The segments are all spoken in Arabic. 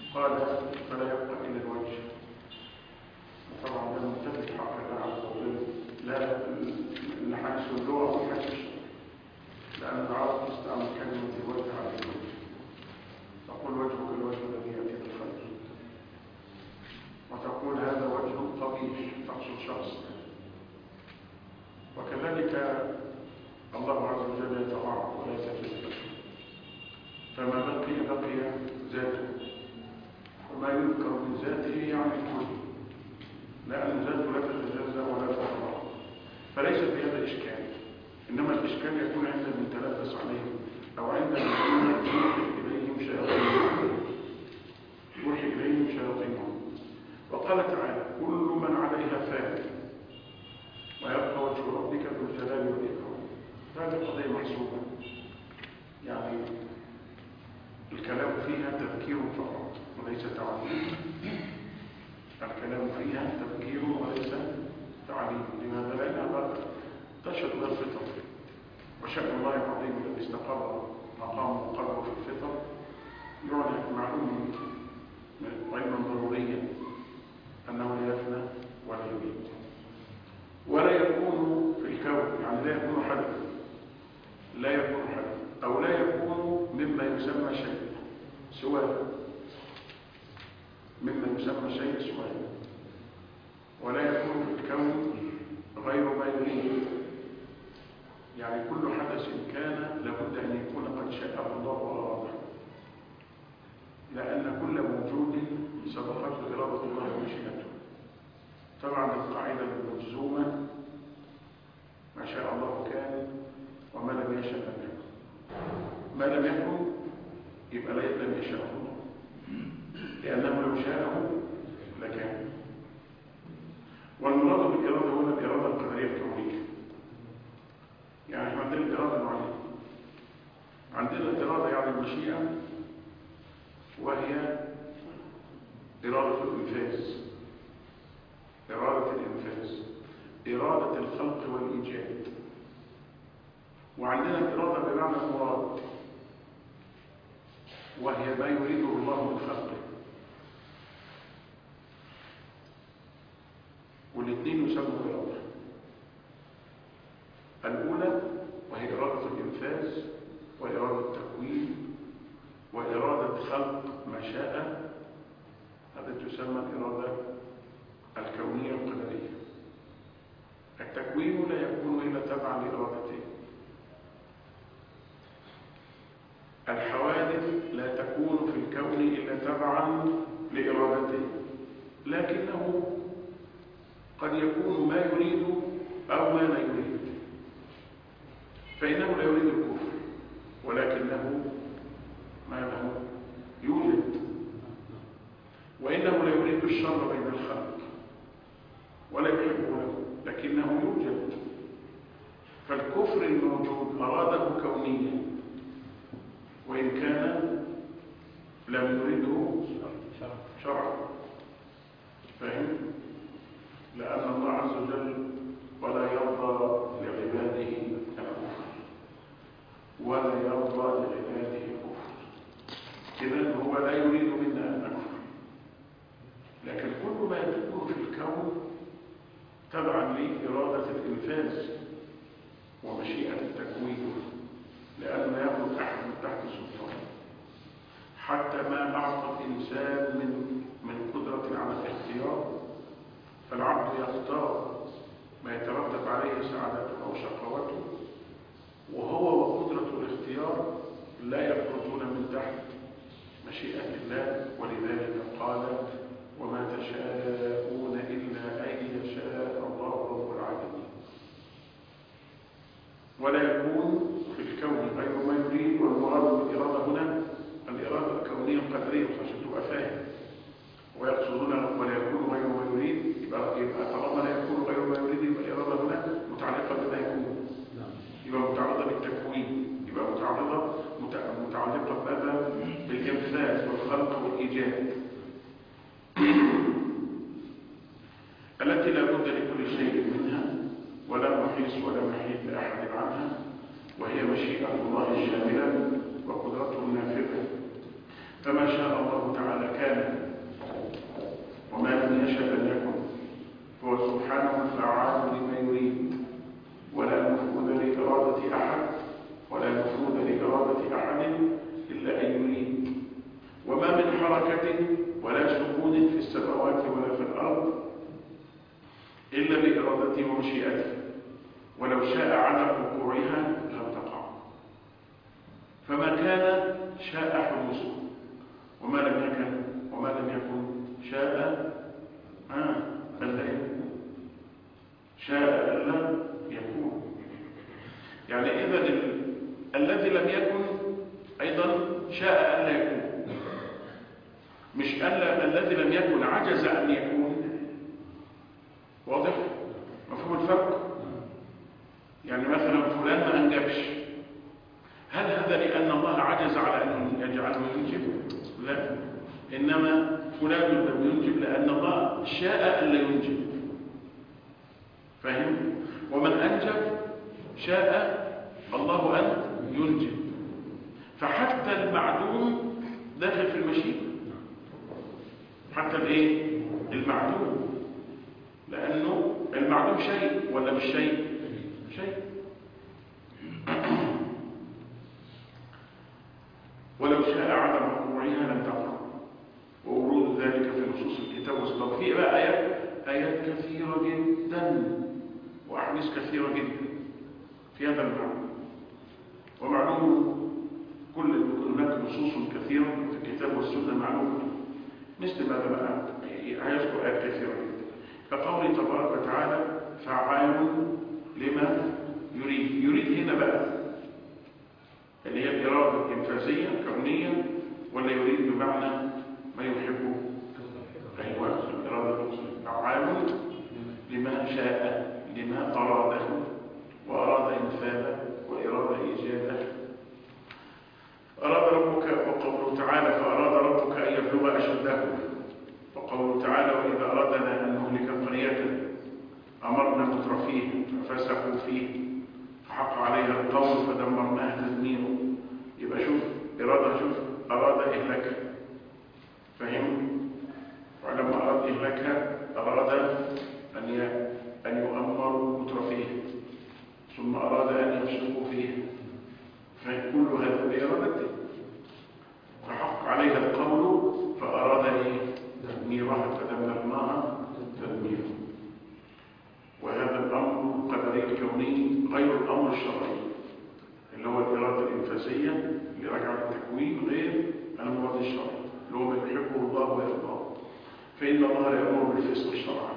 قال فلا يبقى إلا الوجه. طبعا ده متفق حق الله عز وجل، لا النحاس واللغة والحشش، لأن العرب تستعمل كلمة الوجه على الوجه، تقول وجهك الوجه الذي يأتي بالخير، وتقول هذا وجه قبيح تقصد شخص. وكذلك الله عز وجل يتعارض ولا يتجزأ، فما بقي ذاته، وما يذكر من ذاته يعني الكل، لأن ذاته لا تتجزأ ولا تتعارض، فليس في هذا إشكال. إنما الإشكال يكون عند من تلبس عليهم أو عند من يوحي إليهم شياطينهم. وقال تعالى كل من عليها فان ويبقى وجه ربك ذو الجلال والإكرام. هذه قضية محسوبة، يعني الكلام فيها تذكير فقط وليس تعليم. الكلام فيها تذكير وليس تعليم. لماذا؟ لأنها تشهد للفطر، وشأن الله العظيم الذي استقر مقامه قلبه في الفطر يعني معلوم علما ضروريا أنه لا يفنى ولا يبيد ولا يكون في الكون، يعني لا يكون حدث، لا يكون حدث أو لا يكون مما يسمى شيء سواه، مما يسمى شيء سواه، ولا يكون في الكون غير ما يريد. يعني كل حدث كان لابد أن يكون قد شاءه الله وأراده، لأن كل موجود سبقته إرادة الله ومشيئته. طبعا القاعدة المجزومة ما شاء الله كان وما لم يشاء لم يكن. ما لم يكن يبقى لم يشاء الله، لأنه لو شاءه لكان. والمراد بالإرادة هنا الإرادة القدرية الكونية. يعني احنا عندنا الإرادة نوعين، عندنا الإرادة يعني المشيئة، وهي إرادة الإنفاذ، إرادة الإنفاذ، إرادة الخلق والإيجاد. وعندنا الإرادة بمعنى المراد، وهي ما يريده الله من خلقه. والاثنين يسموا إرادة. الأولى وهي إرادة الإنفاذ وإرادة التكوين وإرادة خلق ما شاء، هذا تسمى الإرادة الكونية القدرية. التكوين لا يكون إلا تبعا لإرادته. الحوادث لا تكون في الكون إلا تبعا لإرادته، لكنه قد يكون ما يريد أو ما لا يريد. فإنه لا يريد الكفر، ولكنه ما له يوجد. وإنه لا يريد الشر بين الخلق ولا يحبه له، لكنه يوجد. فالكفر الموجود أراده كونيا، وإن كان لم يريده شرعا. فهم؟ لأن الله عز وجل ولا يرضى لعباده الكفر ولا يرضى لعباده الكفر. إذن هو لا يريد منا أن نكفر، لكن كل ما يكون في الكون تبعا لإرادة الإنفاذ ومشيئة التكوين، لأنه يأخذ أحد من تحت سلطانه. حتى ما أعطى الإنسان من قدرة على الاختيار، فالعبد يختار ما يترتب عليه سعادته أو شقوته، وهو وقدرة الاختيار لا يخرجون من تحت مشيئة الله. ولذلك قال وما تشاءون إلا أن يشاء الله رب العالمين. ولا يكون في الكون غير ما يريد. والمراد بالإرادة هنا الإرادة الكونية القدرية، عشان تبقى فاهم. ويقصدون ولا يكون غير ما يريد، يبقى طالما لا يكون غير ما يريد يبقى الإرادة هنا متعلقة بما يكون، يبقى متعلقة بالتكوين، يبقى متعلقة بماذا؟ بالإنفاذ والخلق والإيجاد التي لا بد لكل شيء منها، ولا محيص ولا محيط لأحد عنها، وهي مشيئة الله الشاملة وقدرته النافذة. فما شاء الله تعالى كان، بإرادته ومشيئته، ولو شاء عدم وقوعها لم تقع. فما كان شاء حدوثه، وما لم يكن شاء ألا يكون. شاء ألا يكون، يعني إذا الذي لم يكن أيضا شاء ألا يكون، مش الذي لم يكن عجز أن يكون. واضح؟ مفهوم الفرق؟ يعني مثلا فلان ما أنجبش، هل هذا لأن الله عجز على أن يجعله ينجب؟ لا، إنما فلان لم ينجب لأن الله شاء ألا ينجب. فهم؟ ومن أنجب شاء الله أن ينجب. فحتى المعدوم داخل في المشيئة، حتى المعدوم، لأنه المعدوم شيء ولا مش شيء؟ شيء. ولو شاء عدم وقوعها لم تقع، وورود ذلك في نصوص الكتاب والسنة. في بقى آيات كثيرة جدا وأحاديث كثيرة جدا في هذا المعنى. ومعلوم هناك نصوص كثيرة في الكتاب والسنة معلومة. مثل ماذا بقى؟ هيذكر آيات كثيرة جدا كقوله تبارك وتعالى فعال لما يريد. يريد هنا بقى اللي هي الإرادة الإنفاذية كونية، ولا يريد بمعنى ما يحبه؟ أيوة، الإرادة الإنفاذية. فعال لما شاء، لما أراده، وأراد إنفاذه وإرادة إيجاده. أراد ربك، وقوله تعالى فأراد ربك أن يبلغ أشده، وقوله تعالى وإذا أردنا أن نهلك قرية أمرنا مترفيه ففسقوا فيه فحق عليها القول فدمرناها تدميرا. يبقى شوف إرادة، شوف أراد إهلاكها، فهم؟ ولما أراد إهلاكها أراد أن يؤمروا مترفيه، ثم أراد أن يفسقوا فيه، فكل هذا بإرادته. فحق عليها القول فأراد تدميرها فدمرناها تدميرا. وهذا الأمر القدري الكوني غير الأمر الشرعي اللي هو الإرادة الإنفاذية اللي راجعة للتكوين، غير المراد الشرعي اللي هو ما يحبه الله ويرضاه. فإن الله لا يأمر بالفسق شرعا،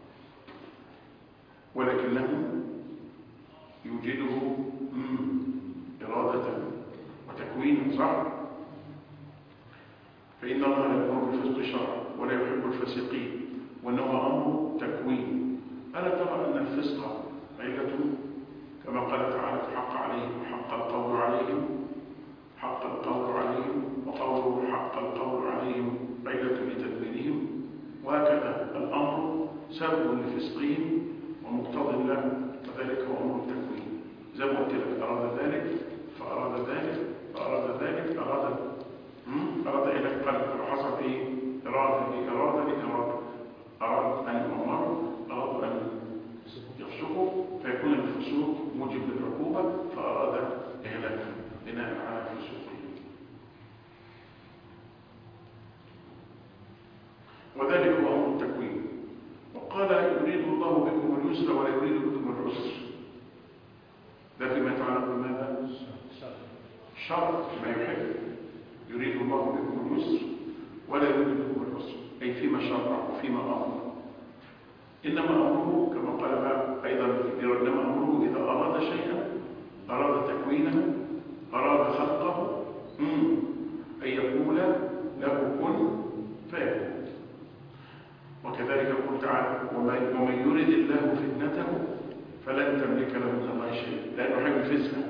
ولكنه يوجده إرادة وتكوين، صح؟ فإن الله لا يأمر بالفسق شرعا ولا يحب الفاسقين، وإنه أمر تكوين. ألا ترى أن الفسق علة كما قال تعالى فحق عليهم وحق القول عليهم، حق القول عليهم، وقوله حق القول عليهم علة لتدبيرهم. وهكذا الأمر سبب لفسقهم ومقتضى له، وذلك هو أمر التكوين. زي ما قلت لك أراد ذلك فأراد ذلك فأراد ذلك، أراد إلى القلب، فحصل إرادة أراد أن يؤمروا، أراد أن يفسقوا، فيكون الفسوق موجب للعقوبة، فأراد إهلاكه بناء على فسوقه. وذلك هو أمر التكوين. وقال يريد الله بكم اليسر ولا يريد بكم العسر. ده فيما يتعلق بماذا؟ الشرع، ما يحب. يريد الله بكم اليسر ولا يريد بكم العسر، أي فيما شرع وفيما أمر. إنما أمره كما قال أيضا إنما أمره إذا أراد شيئا، أراد تكوينه، أراد خلقه، أن يقول له كن فيكون. وكذلك يقول تعالى ومن يرد الله فتنته فلن تملك له من الله شيء، لأنه هينفذها.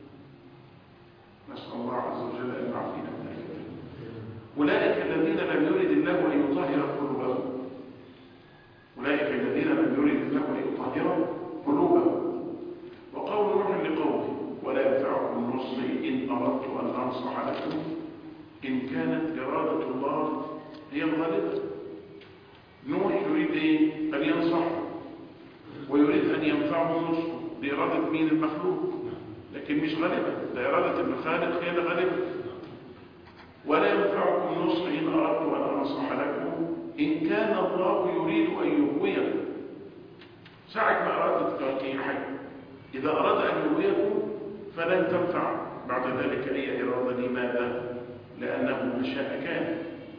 نسأل الله عز وجل أن يعافينا من ذلك. أولئك الذين لم يرد الله أن يطهر قلوبهم، أولئك الذين لم يرد الله أن يطهر قلوبهم. وقول نوح لقومه ولا ينفعكم نصحي إن أردت أن أنصح لكم إن كانت إرادة الله هي الغالبة. نوح يريد أن ينصح ويريد أن ينفعه نصحه بإرادة مين؟ المخلوق، لكن مش غالبة، ده إرادة الخالق هي الغالبة. ولا ينفعكم نصحي إن أردت أن أنصح لكم إن كان الله يريد أن يغويكم. ساعة ما أراد حي، إذا أراد أن يغويكم فلن تنفع بعد ذلك أي إرادة. لماذا؟ لأنه ما شاء كان.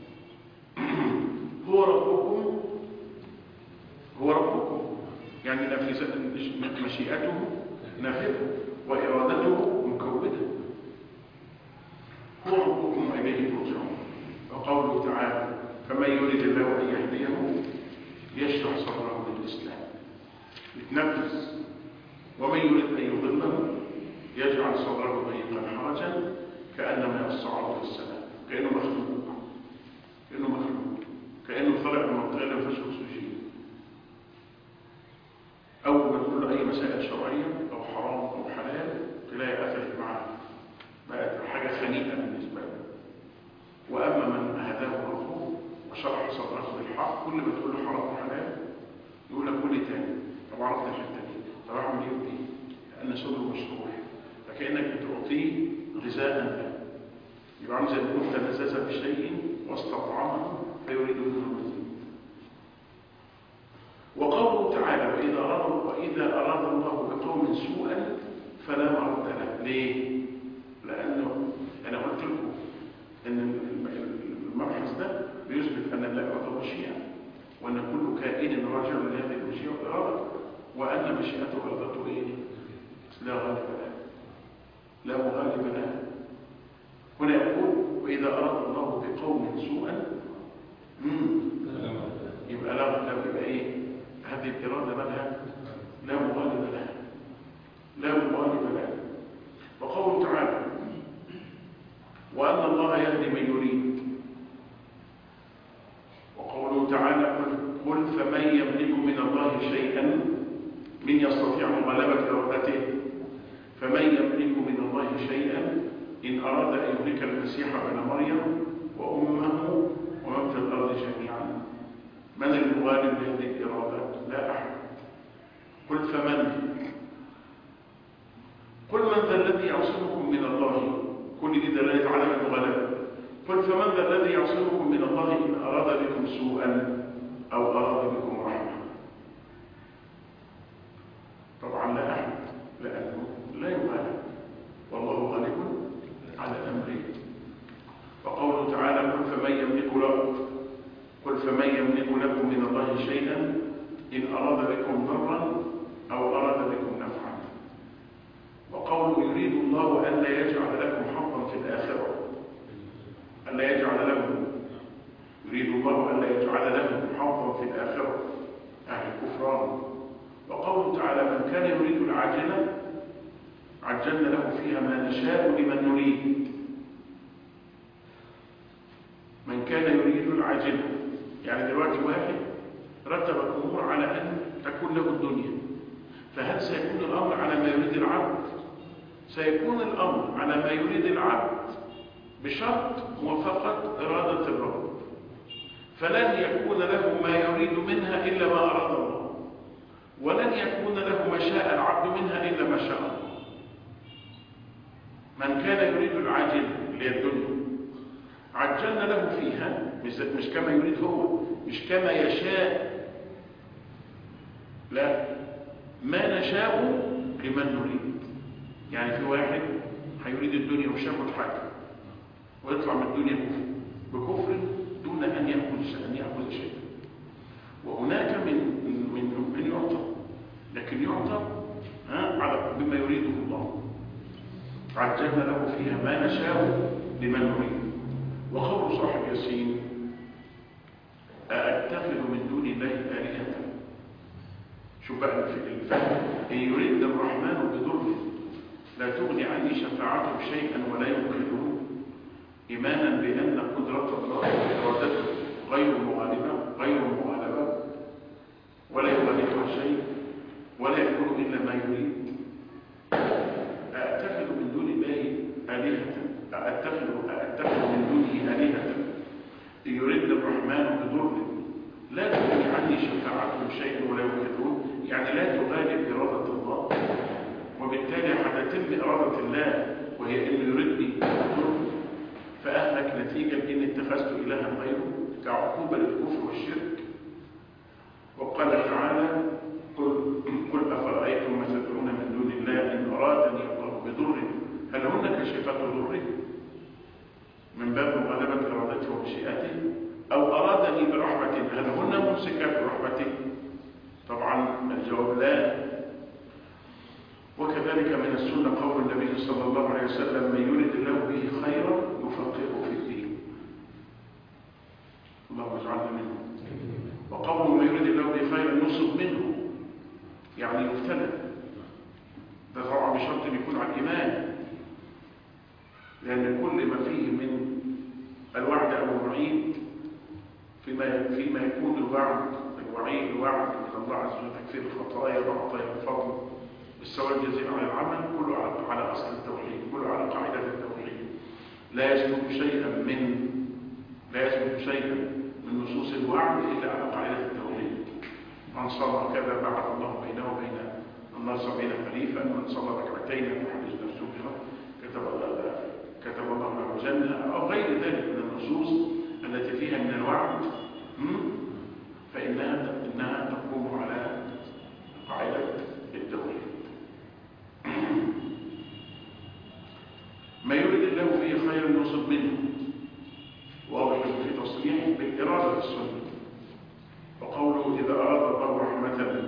هو ربكم، هو ربكم، يعني مشيئته نافذة وإرادته مكودة. هو ربكم وإليه ترجعون. وقوله تعالى: فمن يريد الله أن يهديه يشرح صدره للإسلام يتنفذ، ومن يريد أن يضله يجعل صدره ضيقا حرجا كأنما يصعد في السماء، كأنه مخلوق، كأنه مخلوق، كأنه طلع من منطقة ما فيهاش أكسجين. أول ما تقول له أي مسائل شرعية أو حرام أو حلال تلاقي قفلت معاه، بقت حاجة خنيئة بالنسبة له. وأما من هداه الله وشرح صدره بالحق، كل ما تقول له حرام وحلال يقول لك قول لي تاني، طب عرفت الحتة دي، طب أعمل إيه ودي؟ لأن صدره مشروح، فكأنك بتعطيه غذاء له. يبقى عامل زي ما قلت: تلذذ بشيء واستطعمه فيريد منه المزيد. وقوله تعالى: وإذا أراد الله بقوم سوءا فلا مرد له. ليه؟ لأنه أنا قلت لكم أن المبحث ده بيثبت أن لا إرادة مشيئة، وأن كل كائن راجع لهذه المشيئة والإرادة، وأن مشيئته وإرادته إيه؟ لا غالب لها، لا مغالب لها. هنا يقول: وإذا أراد الله بقوم سوءا يبقى لا، يبقى إيه؟ هذه الإرادة لها لا مغالب لها، لا مغالب لها. وقوله تعالى: وأن الله يهدي من يريد. وقوله تعالى: قل فمن يملك من الله شيئا، من يستطيع مغالبة إرادته؟ فمن يملك من الله شيئا إن أراد أن يهلك المسيح ابن مريم وأمه ومن في الأرض جميعا. من المغالب لهذه الإرادة؟ لا أحد. قل من ذا الذي يعصمكم من الله؟ كل دي دلالة على المغالبة. قل فمن ذا الذي يعصمكم من الله إن أراد بكم سوءا أو أراد بكم رحمة؟ طبعا لا أحد، لأنه لا يغالب، والله غالب على أمره. وقوله تعالى: قل فمن يملك لكم من الله شيئا إن أراد بكم ضرا أو أراد بكم نفعا. وقوله: يريد الله أن لا يجعل لكم حظا في الآخرة، يريد الله أن لا يجعل لكم حظا في الآخرة، أهل الكفران. وقوله تعالى: من كان يريد العاجلة عجلنا له فيها ما نشاء لمن نريد. من كان يريد العاجلة، يعني دلوقتي واحد رتب الأمور على أن تكون له الدنيا، فهل سيكون الأمر على ما يريد العبد؟ سيكون الأمر على ما يريد العبد بشرط موافقة إرادة الرب، فلن يكون له ما يريد منها إلا ما أراد الله، ولن يكون له ما شاء العبد منها إلا ما شاء الله. من كان يريد العاجل اللي هي الدنيا عجلنا له فيها، مش كما يريد هو، مش كما يشاء، لا، ما نشاء لمن نريد. يعني في واحد هيريد الدنيا ومش ياخد حاجه ويطلع من الدنيا بكفر دون ان ياخذ شيء. وهناك من يعطى، لكن يعطى على بما يريده الله. عجلنا له فيها ما نشاء لمن نريد. وقول صاحب ياسين: أأتخذ من دون الله آلهة. شوف بقى الفهم: إن يريد الرحمن بضر لا تغني عني شفاعته شيئا ولا ينقذه، إيمانا بأن قدرة الله وإرادته غير مغالبة ولا يغالبها شيء ولا يكون إلا ما يريد. أأتخذ من دون الله آلهة، أأتخذ من دونه آلهة إن يريد الرحمن بضر لا تغني عني شفاعته شيئا ولا ينقذه، يعني لا تغالب إرادة الله، وبالتالي هتتم إرادة الله وهي إنه يردني بضر، فأهلك نتيجة إن اتخذت إلها غيره كعقوبة للكفر والشرك. وقال تعالى: قل هل هن كاشفات ضره من باب مغالبة إرادته ومشيئته، أو أرادني برحمة هل هن ممسكات برحمته؟ طبعا الجواب لا. وكذلك من السنة قول النبي صلى الله عليه وسلم: من يرد الله به خيرا يفقهه في الدين. اللهم اجعلنا منه. وقول من يرد الله به خيرا يصب منه، يعني يفتن. ده طبعا بشرط ان يكون على الإيمان، لأن كل ما فيه من الوعد أو الوعيد فيما يكون الوعيد الوعد من الله عز وجل تكفير الخطايا وعطايا الفضل بالسواء الجزيل على العمل، كله على أصل التوحيد، كله على قاعدة التوحيد. لا يثبت شيئا من نصوص الوعد إلا على قاعدة التوحيد. من صلى كذا بعث الله بينه وبين النار 70 خليفة. من صلى ركعتين يحدث نفسه كتب الله له الجنة، أو غير ذلك من النصوص التي فيها من الوعد، فإنها تقوم على قاعدة التوحيد. ما يريد الله فيه خيرا يصب منه، واضح في تصريحه بالإرادة السنة. وقوله: إذا أراد الله رحمة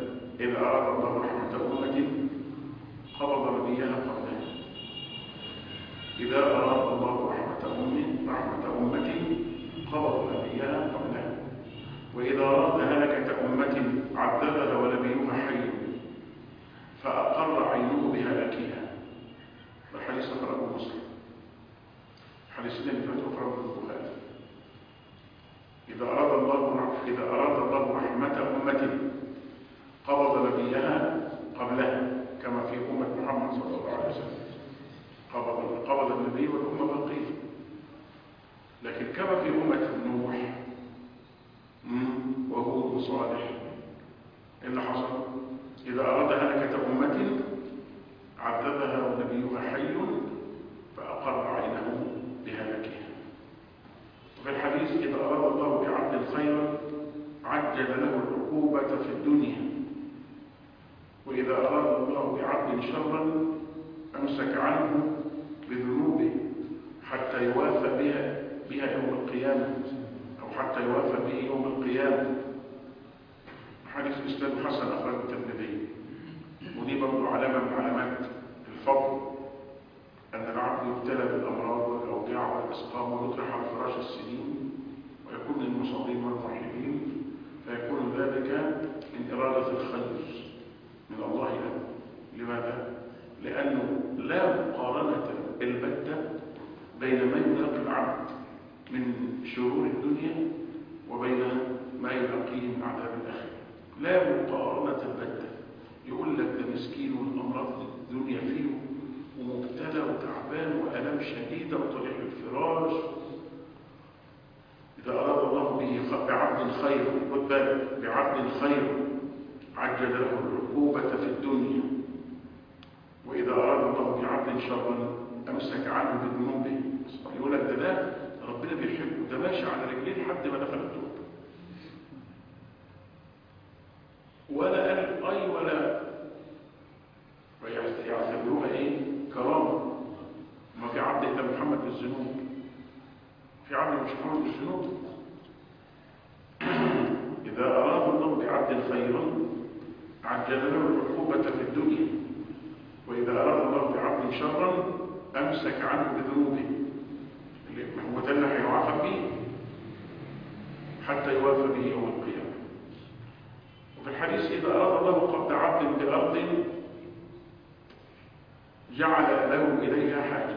أمة قبض نبيها قبلها. إذا أراد الله رحمة أمة قبض نبيها قبلها. وإذا أراد هلكة أمة عذبها ونبيها حي فأقر عينه بهلاكها. الحديث أخرجه مسلم. حديثين اللي فاتوا أخرجه البخاري. إذا أراد الله رحمة أمة قبض نبيها قبلها، كما في أمة محمد صلى الله عليه وسلم قبض النبي والأمة بقية. لكن كما في أمة نوح وهود وصالح، إيه اللي حصل؟ إذا أراد هلكة أمة عذبها ونبيها حي فأقر عينه بهلكها. وفي الحديث: إذا أراد الله بعبد خيرا عجل له العقوبة في الدنيا، وإذا أراد الله بعبد شرا أمسك عنه بذنوبه حتى يوافى بها يوم القيامة، أو حتى يوافى به يوم القيامة. حديث إسناد حسن أخرجه الترمذي. ودي برضه علامة من علامات الفضل، أن العبد يبتلى بالأمراض والأوجاع والأسقام ويطرح على فراش السنين ويكون من المصابين والموحدين، فيكون ذلك من إرادة الخير من الله له. لماذا؟ لأنه لا مقارنة البتة بين ما يلاقي العبد من شرور الدنيا وبين ما يلاقيه من عذاب الآخرة. لا مقارنة البتة. يقول لك ده مسكين والأمراض الدنيا فيه ومبتلى وتعبان وألم شديدة وطريح الفراش. إذا أراد الله به بعبد خير، خد بالك، بعبد خير عجل له العقوبة في الدنيا، وإذا أراد الله بعبد شرا أمسك عنه بذنوبه. يقول لك ده ربنا بيحبه، ده ماشي على رجليه لحد ما دخل التوبة، ولا قال أي ولا يعتبروها إيه؟ كرامة. ما في عبد إلا محمد بالذنوب، في عبد مش محمد بالذنوب. إذا أراد الله بعبد خيرا عجل له العقوبة في الدنيا، وإذا أراد الله بعبد شرا أمسك عنه بذنوبه، هو ده اللي هيعاقب به حتى يوافى به يوم القيامة. وفي الحديث: إذا أراد الله قبض عبد بأرض جعل له إليها حاجة.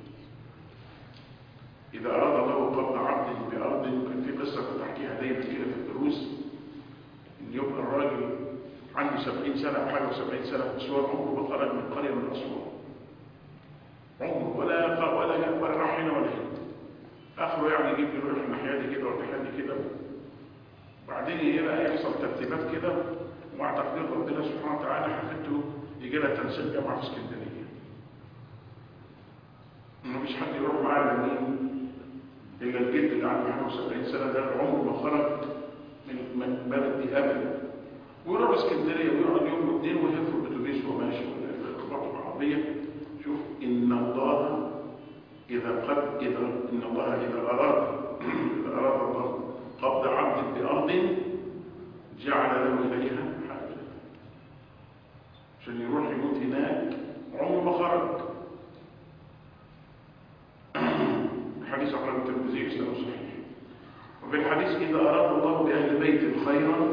إذا أراد الله قبض عبد بأرض، كان في قصة بتحكيها دايما كده في الدروس، إن يبقى الراجل عنده 70 سنة أو حاجة و70 سنة في أسوان، عمره ما خرج من قرية من أسوان، عمره ولا راح هنا ولا هنا، آخره يعني يجيب يروح الناحية دي كده والناحية دي كده، وبعدين يحصل ترتيبات كده، ومع تقدير ربنا سبحانه وتعالى حفيدته يجي لها تنسيق جامعة في اسكندرية. مفيش حد يروح معاه لمين إلا الجد اللي عنده 71 سنة، ده عمره ما خرج من بلد دي أبدا، ويروح اسكندرية ويقعد يوم واثنين ويلف الأتوبيس وماشي ولا يربطه بعربية. شوف إن الله إن الله إذا أراد الله قبض عبد بأرض جعل له إليها حاجة عشان يروح يموت هناك عمره ما خرج. الحديث أخرجه الترمذي وسنده صحيح. وفي الحديث إذا أراد الله بأهل بيت خيرا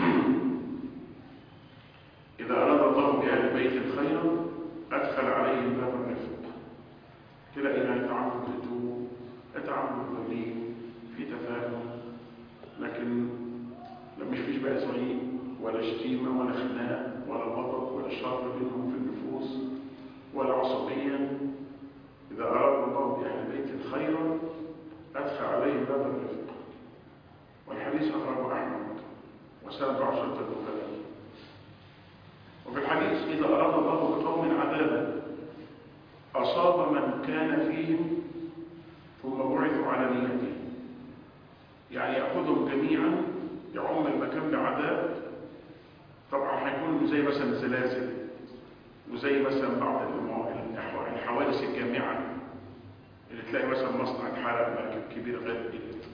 أدخل عليهم باب الرفق. تلاقي ما يتعامل بهدوء، يتعامل بلين، في تفاهم، لكن مش فيش بقى زعيق ولا شتيمة ولا خناق ولا غضب ولا شر بينهم في النفوس ولا عصبية. إذا أراد الله بأهل بيت خيرا أدخل عليهم باب الرفق. والحديث أخرجه أحمد وسند 10 البخاري. وفي الحديث إذا أراد الله بقوم عذابا أصاب من كان فيهم ثم بعثوا على نيتهم، يعني يأخذهم جميعا يعم المكان بعذاب. طبعا هيكون زي مثلا زلازل وزي مثلا بعض الحوادث الجامعة اللي تلاقي مثلا مصنع اتحرق، مركب كبير غرق،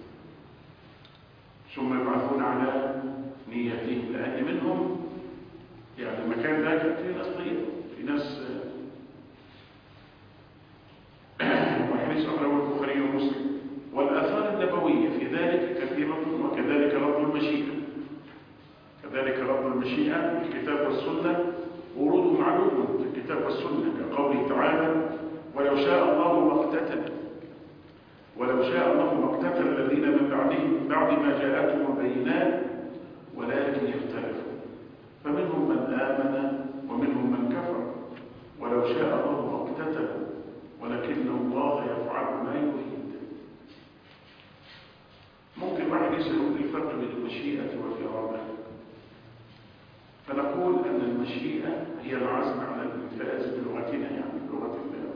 ثم يبعثون على نيتهم، لأن منهم يعني المكان ده كان فيه ناس طيبة، في ناس. والحديث أخرجه البخاري ومسلم. والآثار النبوية في ذلك كثيرة، وكذلك لفظ المشيئة. كذلك لفظ المشيئة في الكتاب والسنة وروده معلوم في الكتاب والسنة، كقوله تعالى ولو شاء الله ما اقتتل الذين من بعدهم بعد ما جاءتهم البينات ولكن اختلفوا فمنهم من آمن ومنهم من كفر ولو شاء الله ما اقتتلوا ولكن الله يفعل ما يريد. ممكن واحد يسأل الفرق بين المشيئة والإرادة، فنقول أن المشيئة هي العزم على الانفاذ بلغتنا، يعني بلغة الله،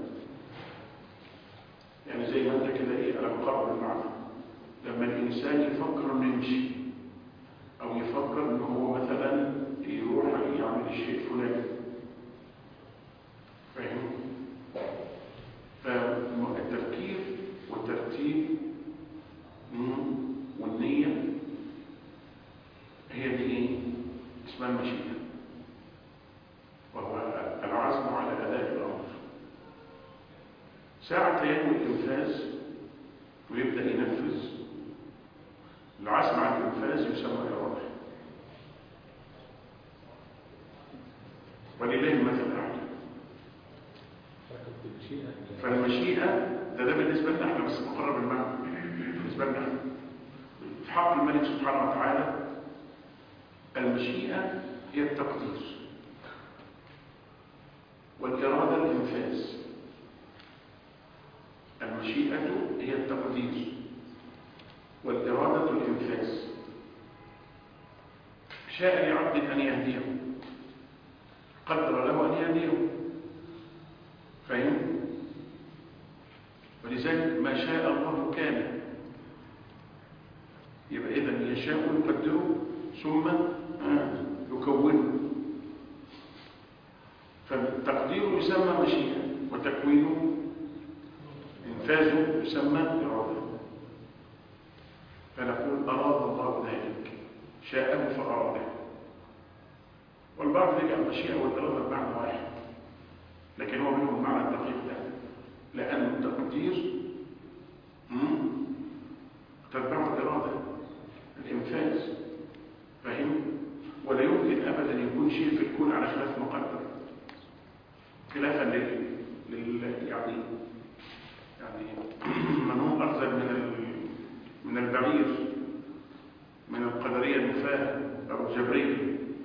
يعني زي ما انت كده ايه، على مقرب المعنى. لما الإنسان يفكر انه يمشي أو يفكر انه هو مثلا يروح يعمل الشيء فلاني، فاهم؟ فالتفكير والترتيب والنية هي دي ايه؟ اسمها المشيئة، وهو العزم على أداء الأمر. ساعة ينوي الإنفاذ ويبدأ ينفذ، العزم على الإنفاذ يسمى إرادة. ولله المثل الأعلى. فالمشيئة ده بالنسبة لنا احنا بس مقرب المعنى بالنسبة لنا في حق الملك سبحانه وتعالى. المشيئة هي التقدير، والإرادة الإنفاذ. المشيئة هي التقدير والإرادة الإنفاذ. شاء لعبد أن يهديه، قدر له أن يهديه، فاهم؟ ولذلك ما شاء الله كان، يبقى إذن يشاء يقدره ثم يكونه. فالتقدير يسمى مشيئة، وتكوينه إنفاذه يسمى إرادة. فنقول أراد الله ذلك، شاءه فأراده. والبعض يجعل المشيئة والإرادة بمعنى واحد، لكن هو منهم المعنى الدقيق ده، لأن التقدير تتبع الإرادة الإنفاذ، فاهم؟ ولا يمكن أبدا يكون شيء في الكون على خلاف مقدر، خلافا يعني من هم أفضل من البعير، من القدرية النفاة أو الجبرية.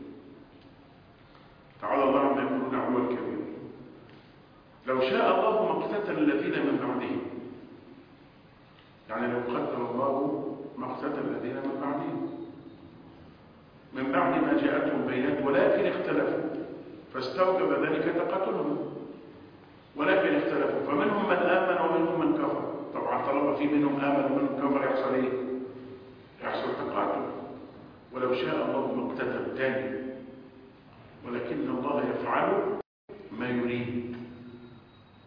تعالى الله عما يقولون علوا كبيرا. لو شاء الله ما اقتتل الذين من بعدهم، يعني لو قدر الله ما اقتتل الذين من بعدهم من بعد ما جاءتهم بينات ولكن اختلفوا فاستوجب ذلك تقاتلهم، ولكن اختلفوا فمنهم من آمن ومنهم من كفر. طبعا طالما في منهم آمن ومنهم كفر يحصل ايه؟ يحصل تقاتل. ولو شاء الله ما اقتتل تاني، ولكن الله يفعل ما يريد.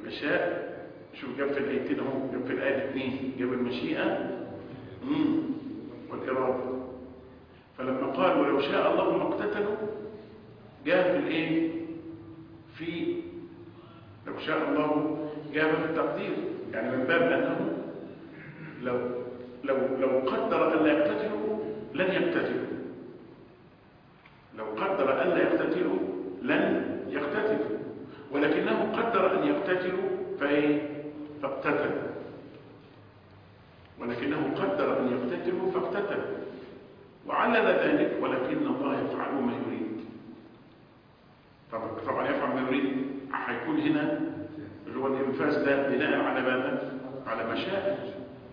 يشاء. شوف جاب في الآيتين اهو، جاب في الآية الاثنين جاب المشيئة والإرادة. فلما قال ولو شاء الله ما اقتتلوا جاء في الايه؟ في لو شاء الله جاء في التقدير، يعني من باب أنه لو قدر أن لا يقتتلوا لن يقتتلوا، لو قدر أن لا يقتتلوا لن يقتتلوا، ولكنه قدر أن يقتتلوا فاقتتلوا، ولكنه قدر أن يقتتلوا فاقتتلوا، وعلل ذلك ولكن الله يفعل ما يريد. طبعا يفعل ما يريد هيكون هنا اللي هو الإنفاذ ده بناء على ماذا؟ على مشاء،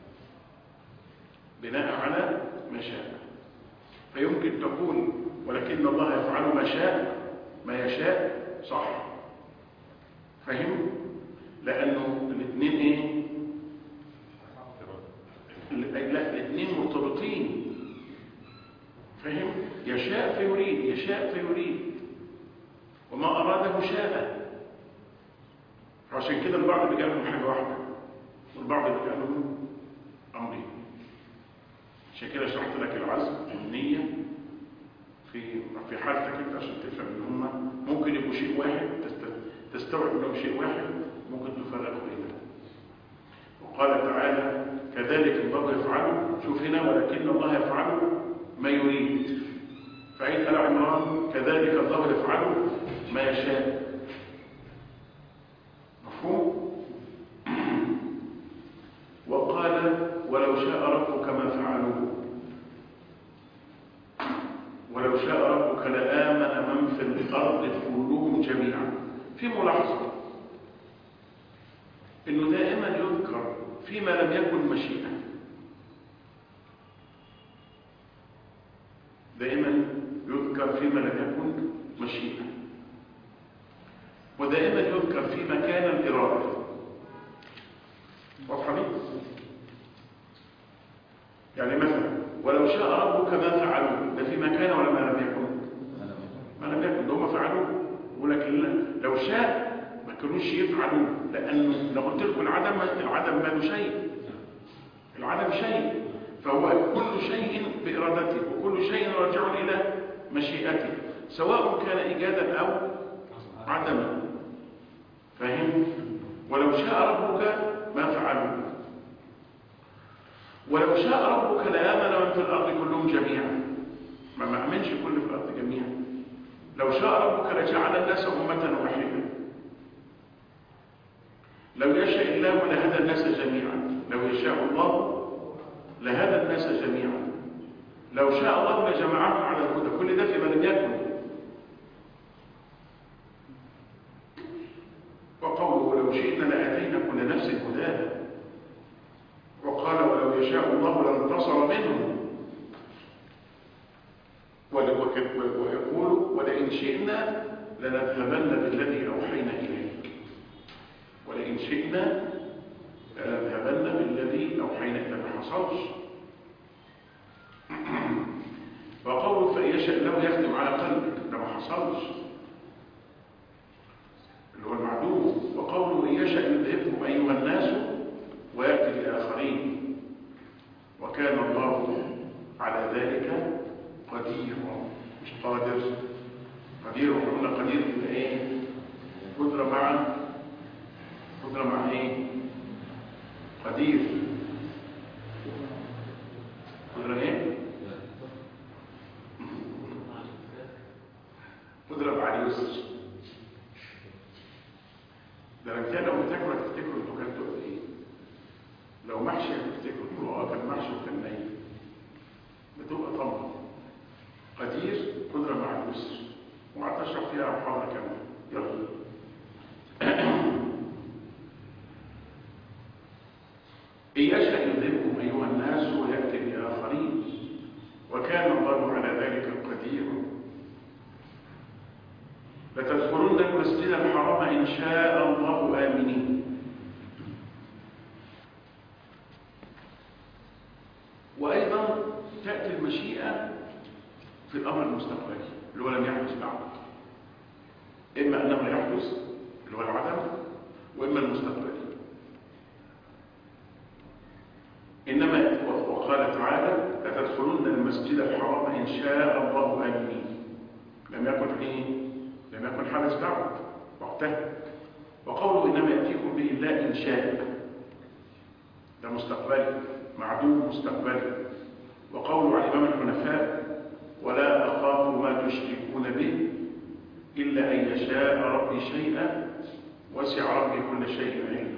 بناء على مشاء. فيمكن تقول ولكن الله يفعل ما شاء ما يشاء، صح، فهم؟ لأنه الاثنين ايه؟ لا، الاثنين مرتبطين، فهم؟ يشاء فيريد، يشاء فيريد، وما أراده شاء. فعشان كده البعض بيجعل لهم حاجة واحدة والبعض بيجعل لهم أمرين. عشان كده شرحت لك العزم والنية في حالتك انت عشان تفهم ان هم ممكن يبقوا شيء واحد، تستوعب انهم شيء واحد، ممكن تفرقوا بينهم. وقال تعالى كذلك الله يفعل، شوف هنا ولكن الله يفعل ما يريد. فعيد آل عمران كذلك الله يفعل ما يشاء. مفهوم؟ وقال ولو شاء ربك ما فعلوه، ولو شاء ربك لآمن من في الأرض كلهم جميعا. في ملاحظة إنه دائما يذكر فيما لم يكن مشيئة، دائما يذكر فيما لم يكن مشيئة، ودائما يذكر في مكان الإرادة. واضحة لي؟ يعني مثلا ولو شاء ربك ما فعلوه، ده في مكان ولا ما لم يكن؟ ما لم يكن، ده هم فعلوه، ولكن لو شاء ما كانوش يفعلوه، لأنه لو قلت لكم العدم ما له شيء، العدم شيء، فهو كل شيء بإرادته وكل شيء راجع إلى مشيئته، سواء كان إيجادا أو عدما. فهم؟ ولو شاء ربك ما فعلوه، ولو شاء ربك لآمن من في الأرض كلهم جميعا، ما أمنش كل في الأرض جميعا. لو شاء ربك لجعل الناس أمة واحدة، لو يشاء الله لهدى الناس جميعا، لو يشاء الله لهدى الناس جميعا، لو شاء الله لجمعهم على الهدى. كل ده فيما لم يكن. وقوله لو شئنا لأتينا كل نفس هداها، وقال ولو يشاء الله لانتصر منهم، ويقول ولئن شئنا لنذهبن بالذي أوحينا إليك، ولئن شئنا لنذهبن بالذي أوحينا إليك. ما حصلش. وقوله فإن يشاء الله يختم على قلبك، ده ما حصلش، اللي هو المعدوم. وقوله إن يشاء يذهبكم أيها الناس ويأتي بآخرين، وكان الله على ذلك قدير، مش قادر، قدير. وقلنا قدير يبقى ايه؟ قدرة مع ايه؟ قدير. قدرة ايه؟ قدرة مع اليسر. ده لو كان لو بتاكلوا هتفتكروا انتوا كلتوا قد ايه؟ لو محشي هتفتكروا تقولوا كان محشي وكان نايم، بتبقى طمع. قدير قدرة مع اليسر، وقعدت اشرح فيها محاضرة كاملة. يلا. إن يشاء يذهبكم أيها الناس ويأتي بآخرين، وكان الله على ذلك قدير. لتدخلن المسجد الحرام إن شاء الله آمنين. وأيضا تأتي المشيئة في الأمر المستقبلي اللي هو لم يحدث بعد، إما أنه يحدث اللي هو العدم، وإما المستقبلي. إنما وقال تعالى لتدخلن المسجد الحرام إن شاء الله آمنين. لم يكن إيه؟ لم يكن حدث بعد وقتها. وقوله إنما يأتيكم به الله إن شاء، ده مستقبلي معدوم مستقبلي. وقوله عن الإمام الحنفاء ولا أخاف ما تشركون به إلا أن يشاء ربي شيئا وسع ربي كل شيء علما.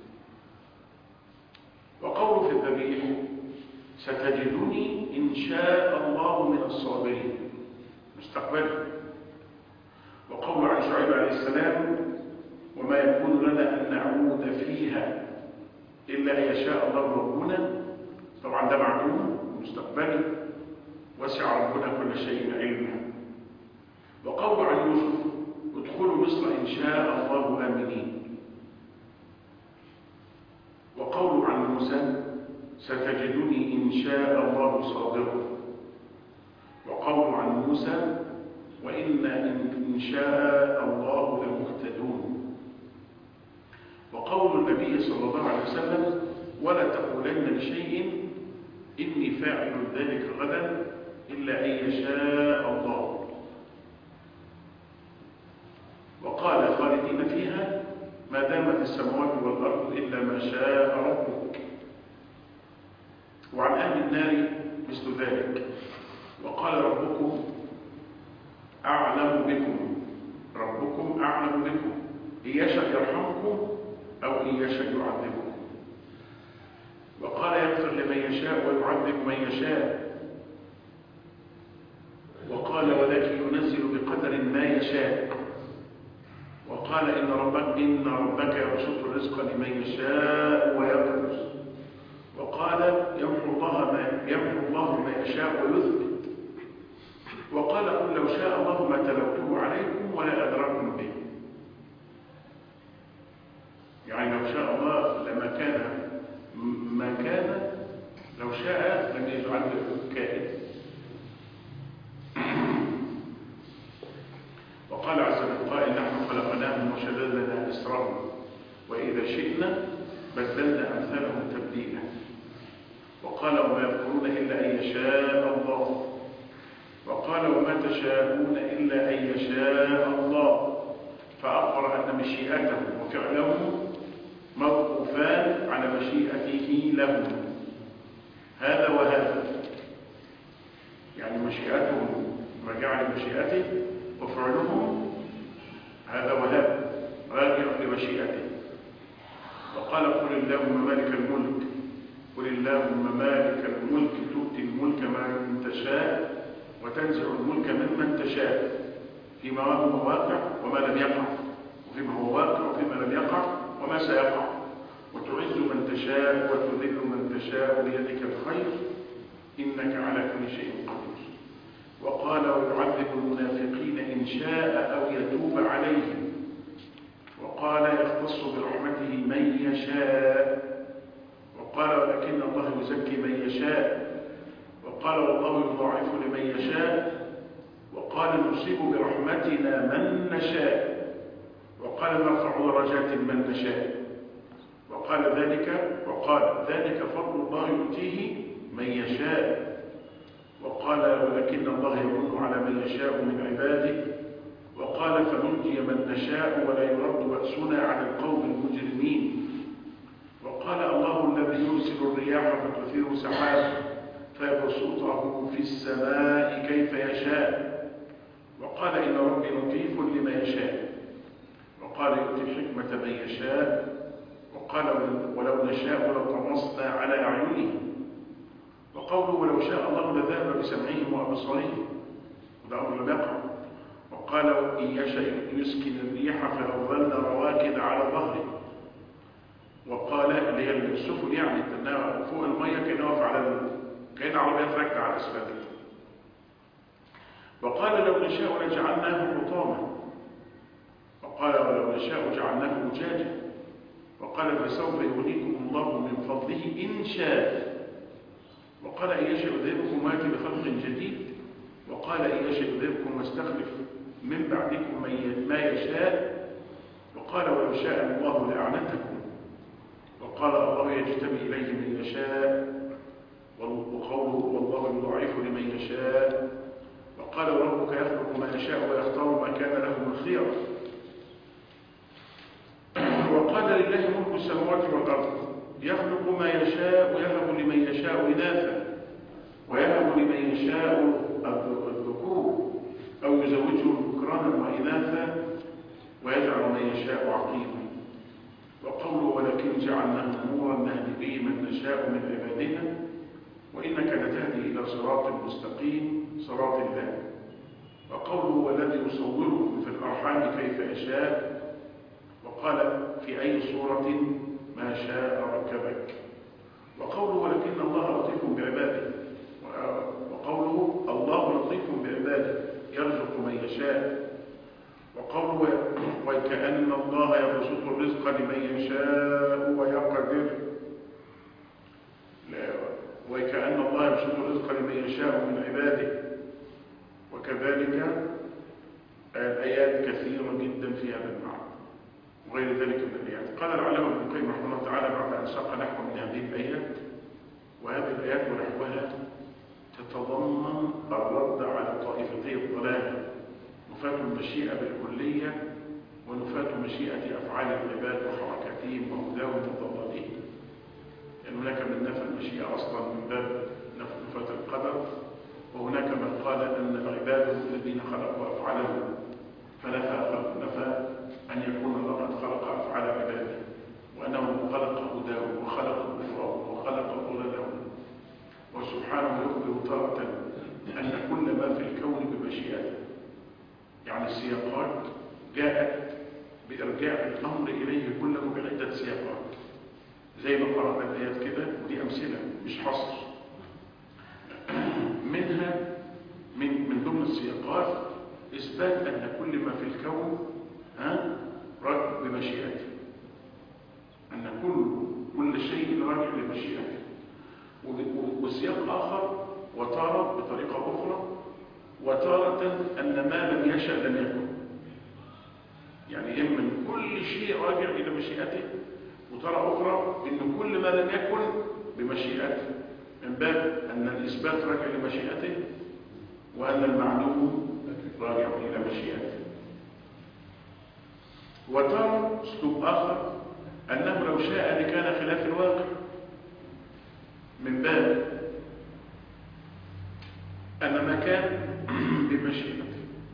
وقوله في الذبيح ستجدني إن شاء الله من الصابرين مستقبلي. وقوله عن شعيب عليه السلام وما يكون لنا أن نعود فيها إلا أن يشاء الله ربنا، طبعا ده معدوم مستقبلي وسع ربنا كل شيء علما. وقوله عن يوسف ادخلوا مصر إن شاء الله آمنين. وقوله عن موسى ستجدني إن شاء الله صابرا. وقوله عن موسى وإنا إن شاء الله لمهتدون. وقول النبي صلى الله عليه وسلم ولا تقولن لشيء إني فاعل ذلك غدا إلا أن يشاء الله. وقال خالدين فيها ما دامت السماوات والأرض إلا ما شاء ربك. وعن أهل النار مثل ذلك. وقال ربكم أعلم بكم، ربكم أعلم بكم إن يشاء يرحمكم أو إن يشاء يعذبكم. وقال يغفر لمن يشاء ويعذب من يشاء. وقال ولكن ينزل بقدر ما يشاء. وقال إن ربك يبسط الرزق لمن يشاء ويقدر. وقال يمحو الله ما يشاء ويثبت. وقال قل لو شاء الله ما تلوته عليكم ولا أدراكم به. يعني لو شاء الله لما كان ما كان، لو شاء لم يجعله كائن. وقال عز من قائل نحن خلقناهم وشددنا إسرهم وإذا شئنا بدلنا أمثالهم تبديلا. وقال وما يذكرون إلا أن يشاء الله. وقال وما تشاءون إلا أن يشاء الله. فأخبر أن مشيئته وفعله موقوفان على مشيئته لهم، هذا وهذا. يعني مشيئتهم راجعة لمشيئته وفعلهم هذا وهذا راجع لمشيئته. وقال قل اللهم مالك الملك، قل اللهم مالك الملك تؤتي الملك من تشاء وتنزع الملك ممن تشاء، فيما هو واقع وما لم يقع، وفيما هو واقع وفيما لم يقع وما سيقع، وتعز من تشاء وتذل من تشاء بيدك الخير إنك على كل شيء قدير. وقال ويعذب المنافقين إن شاء أو يتوب عليهم. وقال يختص برحمته من يشاء. وقال ولكن الله يزكي من يشاء. وقال والله يضاعف لمن يشاء. وقال نصيب برحمتنا من نشاء. وقال نرفع درجات من نشاء. وقال ذلك فضل الله يؤتيه من يشاء. وقال ولكن الله يمن على من يشاء من عباده. وقال فننجي من نشاء ولا يرد بأسنا عن القوم المجرمين. وقال الله الذي يرسل الرياح فتثير سحابا فيبسطه في السماء كيف يشاء. وقال إن ربي لطيف لما يشاء. وقال يؤتي الحكمة من يشاء. وقال ولو نشاء لطمسنا على أعينهم. وقوله ولو شاء الله لذهب بسمعهم وأبصارهم، وده أمر لم يقع. وقال إن يشاء يسكن الريح فيظلن رواكد على ظهره. وقال اللي هي السفن يعني انها فوق الميه كانها واقفه على كأن عربيات راكبه على الاسفلت. وقال لو نشاء لجعلناه حطاما. وقال ولو نشاء جعلناه أجاجا. وقال فسوف يغنيكم الله من فضله إن شاء. وقال إن يشاء يذهبكم ويأتي بخلق جديد. وقال إن يشاء يذهبكم واستخلف من بعدكم ما يشاء. وقال ولو شاء الله لأعنتكم، وقال الله يجتبي إليه من يشاء، وقوله والله يضاعف لمن يشاء، وقال وربك يخلق ما يشاء ويختار ما كان لهم الخيرة، وقال لله ملك السماوات والأرض يخلق ما يشاء ويهب لمن يشاء إناثا ويهب لمن يشاء الذكور أو يزوجهم ذكرانا وإناثا ويجعل من يشاء عقيما. وقوله ولكن جعلناه نورا نهدي به من نشاء من عبادنا وإنك لتهدي إلى صراط مستقيم صراط الله. وقوله والذي يصوركم في الأرحام كيف يشاء، وقال في أي صورة ما شاء ركبك. وقوله ولكن الله لطيف بعباده، وقوله الله لطيف بعباده يرزق من يشاء. وقوله وكأن الله يبسط الرزق لمن يشاء ويقدر، وكأن الله يبسط الرزق لمن يشاء من عباده. وكذلك الآيات كثيرة جدا في هذا المعنى وغير ذلك من الآيات. قال العلامة ابن القيم رحمه الله تعالى بعد أن ساق نحو من هذه الآيات: وهذه الآيات ونحوها تتضمن الرد على طائفتي الضلال، نفاة المشيئة بالكلية ونفاة مشيئة أفعال العباد وحركاتهم وهداهم وضلالهم. يعني هناك من نفى المشيئة أصلا من باب نفاة القدر، وهناك من قال أن العباد الذين خلقوا أفعالهم، فنفى أن يكون الله قد خلق أفعال عباده، وأنه خلق هداهم وخلق كفرهم وخلق ضلالهم. وسبحانه يخبر تارة أن كل ما في الكون بمشيئته، يعني السياقات جاءت بإرجاع الأمر إليه كله بعدة سياقات زي ما قرأنا الآيات كده، ودي أمثلة مش حصر. منها من ضمن السياقات إثبات أن كل ما في الكون راجع بمشيئته، أن كل شيء راجع لمشيئته. وسياق آخر وتارة بطريقة أخرى، وتارة أن ما لم يشأ لم يكن، يعني إما من كل شيء راجع إلى مشيئته، وتارة أخرى إن كل ما لم يكن بمشيئته، من باب أن الإثبات راجع لمشيئته وأن المعلوم راجع إلى مشيئته. وتارة أسلوب آخر أنه لو شاء لكان خلاف الواقع، من باب أن ما كان بمشيئته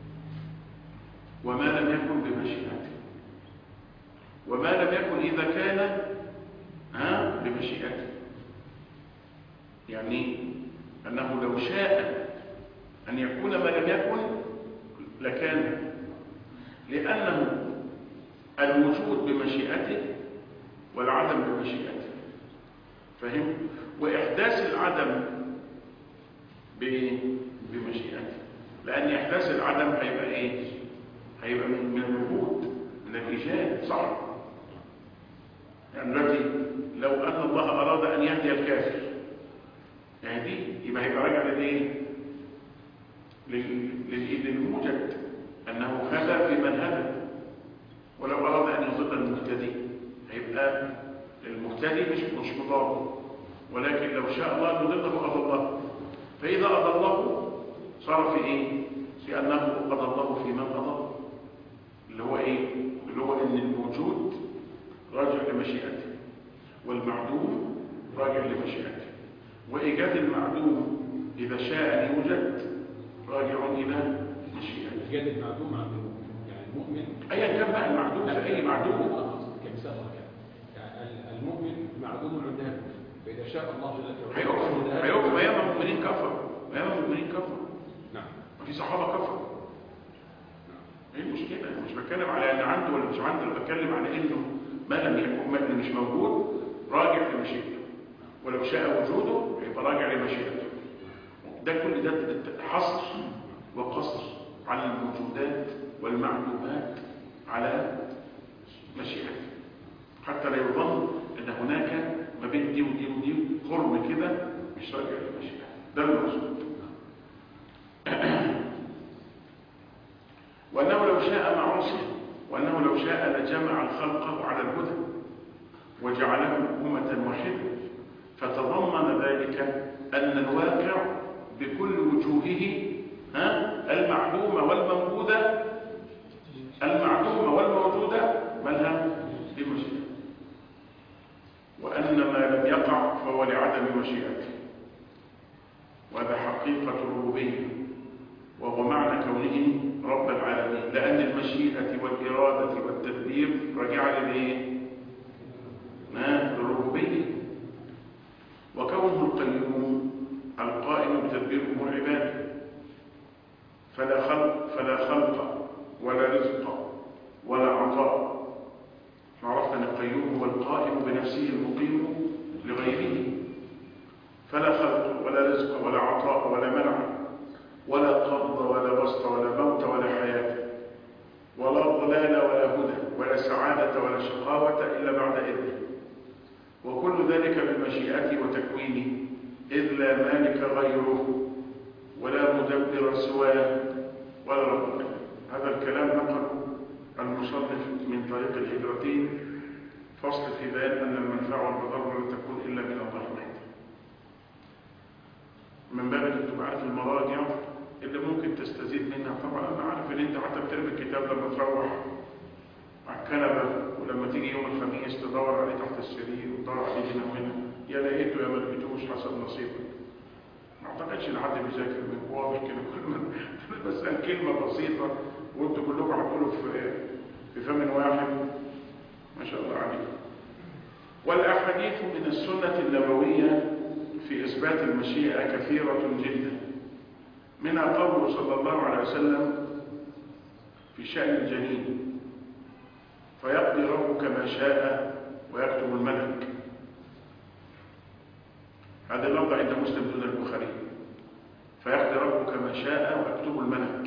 وما لم يكن بمشيئته، وما لم يكن إذا كان بمشيئته، يعني أنه لو شاء أن يكون ما لم يكن لكان، لأنه الوجود بمشيئته والعدم بمشيئته، فهم؟ وإحداث العدم بمشيئته، لأن إحداث العدم هيبقى إيه؟ هيبقى من الوجود، من الإيجاد، صح؟ يعني دلوقتي لو أن الله أراد أن يهدي الكافر يهديه، يبقى هيبقى راجع للإيه؟ للموجد، أنه هدى بمن هدى. ولو أراد أن يضل المهتدي هيبقى المهتدي مش مضار، ولكن لو شاء الله أن يضله أضله، فإذا أضله صار في إيه؟ في أنه أضله في من أضل، اللي هو إيه؟ اللي هو إن الوجود راجع لمشيئته والمعدوم راجع لمشيئته، وإيجاد المعدوم إذا شاء أن يوجد راجع إلى مشيئته. إيجاد المعدوم عند المؤمن، يعني المؤمن أيا كان بقى المعدوم في أي معدوم، كمثال يعني المؤمن معدوم عندها، فإذا شاء الله جل وعلا هيقف أيام المؤمنين كفر، أيام المؤمنين كفر. نعم. وفي صحابة كفر. ايه المشكلة؟ مش بتكلم على ان عنده ولا مش عنده، انا بتكلم على انه ما لم يكن، ما اللي مش موجود راجع لمشيئته، ولو شاء وجوده يبقى راجع لمشيئته. ده كل ده حصر وقصر على الموجودات والمعلومات على مشيئته، حتى لا يظن ان هناك ما بين دي ودي ودي قرن كده مش راجع لمشيئته. ده المقصود. وأنه لو شاء ما عصي، وأنه لو شاء لجمع الخلق على الهدى وجعلهم أمة واحدة، فتضمن ذلك أن الواقع بكل وجوهه المعدومة والموجودة ملها بمشيئة، وأن ما لم يقع فهو لعدم مشيئته، وهذا حقيقة الربوبية، وهو معنى كونه رب العالمين، لأن المشيئة والإرادة والتدبير رجع للإيه؟ للربوبية. وكونه القيوم القائم بتدبير أمور عباده، فلا خلق ولا رزق ولا عطاء. عرفنا أن القيوم هو القائم بنفسه المقيم لغيره، فلا خلق ولا رزق ولا عطاء ولا منع ولا قبض ولا بسط ولا موت ولا حياة ولا ضلال ولا هدى ولا سعادة ولا شقاوة إلا بعد إذنه، وكل ذلك بالمشيئة وتكوينه، إذ لا مالك غيره ولا مدبر سواه ولا رب غيره. هذا الكلام نقل المصنف من طريق الهجرتين، فصل في بيان أن المنفعة والمضرة لا تكون إلا من الله وحده. من باب الاتباعات المراجع اللي ممكن تستزيد منها. طبعا أنا عارف إن أنت حتى بترمي الكتاب لما تروح على الكنبة، ولما تيجي يوم الخميس تدور عليه تحت السرير وتدور عليه هنا وهنا، يا لقيته يا ما لقيتوش حسب نصيبك. ما أعتقدش إن حد بيذاكر من واضح كده، كل ما بسأل كلمة بسيطة وأنتوا كلكم هتقولوا في فم واحد. ما شاء الله عليك. والأحاديث من السنة النبوية في إثبات المشيئة كثيرة جدا، منها قوله صلى الله عليه وسلم في شأن الجنين: فيقضي ربك ما شاء ويكتب الملك. هذا اللفظ عند مسلم دون البخاري. فيقضي ربك ما شاء ويكتب الملك.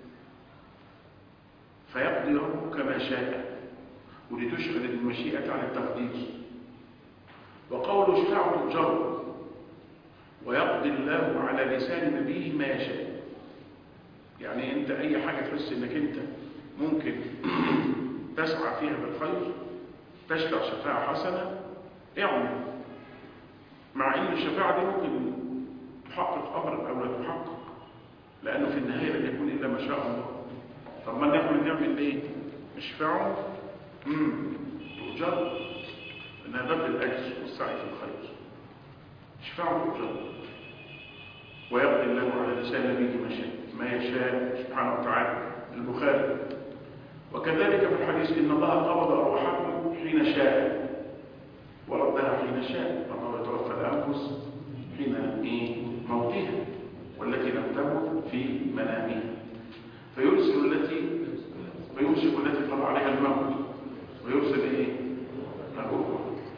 فيقضي ربك ما شاء، ولتشغل المشيئة عن التقدير. وقول اشفعوا تؤجروا، ويقضي الله على لسان نبيه ما يشاء. يعني انت اي حاجة تحس انك انت ممكن تسعى فيها بالخير، تشفع شفاعة حسنة، اعمل، مع ان الشفاعة دي ممكن تحقق امرا او لا تحقق، لانه في النهاية لن يكون الا ما شاء الله. طب ما نعمل ايه؟ اشفعوا تؤجروا، انها باب الاجر والسعي في الخير. اشفعوا تؤجروا، ويقضي الله على لسان نبيه ما يشاء سبحانه وتعالى. البخاري. وكذلك في الحديث: ان الله قبض ارواحكم حين شاء وردها حين شاء، الله يتوفى الانفس حين موتها والتي لم تمت في منامها، فيمسك التي قضى عليها الموت ويرسل الأخرى.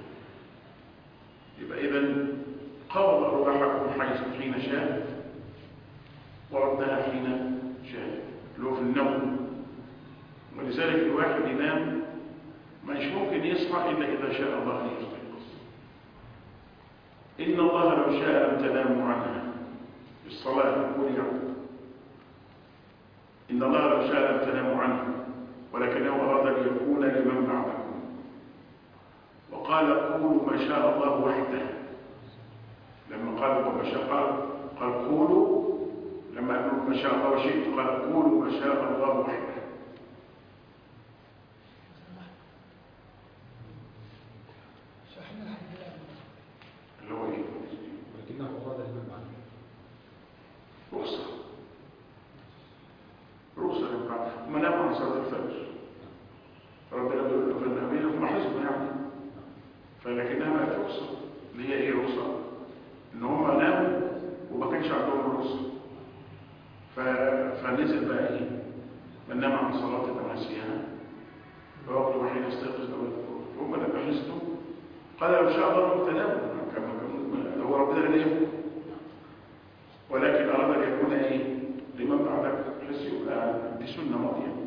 يبقى إذن قبض أرواحكم حين شاء وردها حين شاء، اللي هو في النوم. ولذلك الواحد ينام مش ممكن يصحى إلا إذا شاء الله أن يستيقظ. إن الله لو شاء لم تناموا عنها بالصلاة. يقول يعقوب: إن الله لو شاء لم تناموا عنها ولكنه أراد ليكون لمن بعدكم. وقال: قولوا ما شاء الله وحده. لما قال ما شاء قال قولوا، لما قالوا ما شاء الله وشئت قال قولوا ما شاء الله وحده. اللي هو ايه؟ ولكنه أراد لمن بعدكم. رخصة لمن بعدكم. هم ناموا عن صلاة الفجر، ربنا بيقول له فالنبي هم حزبوا يعني، فلكنها بقت رخصة. اللي هي ايه رخصة؟ ان هم ناموا وما كانش عندهم رخصة، فنزل بقى ايه؟ من نام عن صلاة او نسيها فوقته حين يستيقظ او يذكر. هم لما حزنوا قال لو شاء الله لم تناموا، هو ربنا ليه؟ ولكن اراد ان يكون ايه؟ لمن بعدك، بحيث يبقى دي سنة ماضية.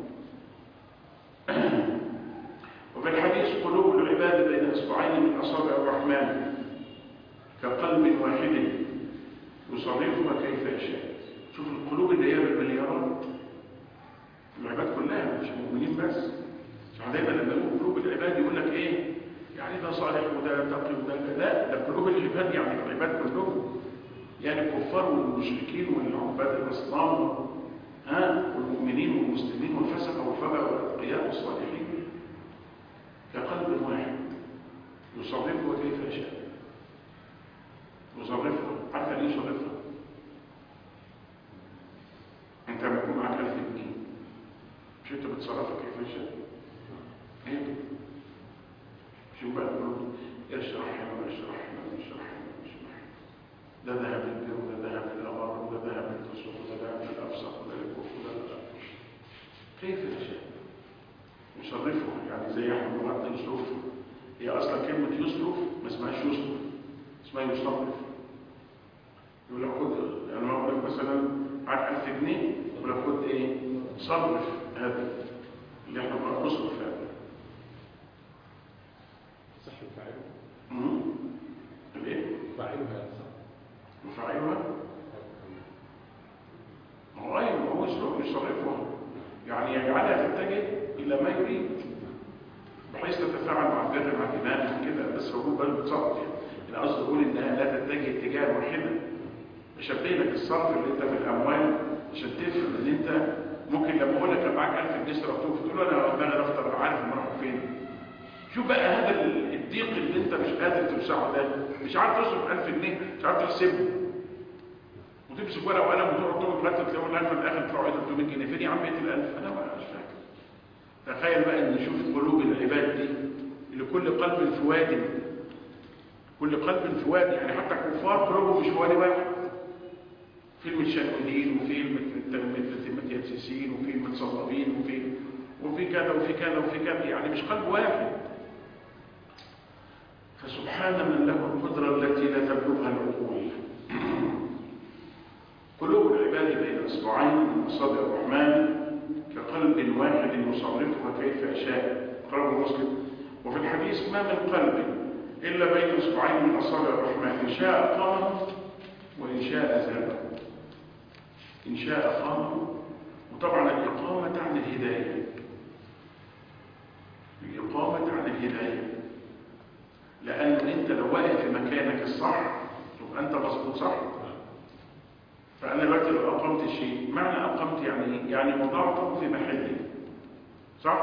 وفي الحديث: قلوب العباد بين اصبعين من اصابع الرحمن كقلب واحد يصرفها كيف يشاء. شوف القلوب اللي هي بالمليارات، العباد كلها مش المؤمنين بس، دايما لما يقول قلوب العباد يقول لك ايه؟ يعني ده صالح وده تقي وده لا، ده قلوب العباد يعني العباد كلهم، يعني الكفار والمشركين والعباد الاصنام والمؤمنين والمسلمين والفسقه والفجر والاتقياء والصالحين كقلب واحد يصرفه كيف يشاء. يصرفه، عارف يعني ايه يصرفه؟ انت لما يكون معاك 1000 جنيه مش انت بتصرفها كيف يشاء؟ ايه؟ شوف بقى القلوب، يشرح هنا ويشرح هنا ويشرح هنا ويشرح هنا، ده ذهب للبر وده ذهب للأبر وده ذهب للفسوق وده ذهب للأفسق وده للكفر وده للأفسق كيف يشاء؟ يصرفه، يعني زي احنا بنقول يصرفه. هي اصلا كلمه يصرف ما اسمهاش يصرف، اسمها يصرف. يقول لك خد، يعني ما اقول لك مثلا معاك 1000 جنيه يقول لك خد ايه؟ صرف هذا اللي احنا بنقول نصرف هذا. صح يفعله؟ الايه؟ يفعلها صح. يفعلها؟ هو ايوه، هو يصرفها، يعني يجعلها تتجه الى ما يريد بحيث تتفاعل مع الجر مع الدماغ كده. بس هو بقى بالظبط يعني قصدي اقول انها لا تتجه اتجاه واحدا. بشبه لك الصرف اللي انت في الاموال عشان تفهم ان انت ممكن لما اقول لك معاك 1000 جنيه صرفتهم تقول له انا دماغي افطر عارف هم راحوا فين. شوف بقى هذا الضيق اللي انت مش قادر توسعه ده، مش عارف تصرف 1000 جنيه، مش عارف تحسبه، وتمسك ورقه وقلم وتقعد تقول لغايه تلاقوا ال1000 في الاخر يطلعوا 300 جنيه. فين يا عم بقيه ال1000؟ انا مش فاكر. تخيل بقى ان نشوف قلوب العباد دي اللي كل قلب في واد، كل قلب في واد، يعني حتى الكفار قلوبهم مش في وادي واحد. في المتشددين وفي المتيسسين وفي المتصلبين وفي كذا وفي كذا وفي كذا، يعني مش قلب واحد. فسبحان من له القدرة التي لا تبلغها العقول. قلوب العباد بين اصبعين من اصابع الرحمن كقلب واحد يصرفها كيف يشاء. قال مسلم. وفي الحديث ما من قلب الا بين اصبعين من اصابع الرحمن ان شاء قام وان شاء زال. ان شاء قام، وطبعا الاقامه تعني الهدايه. الاقامه تعني الهدايه، لان انت لو واقف في مكانك الصح تبقى انت مظبوط صح. فأنا دلوقتي لو أقمت شيء، معنى أقمت يعني إيه؟ يعني وضعته في محله صح؟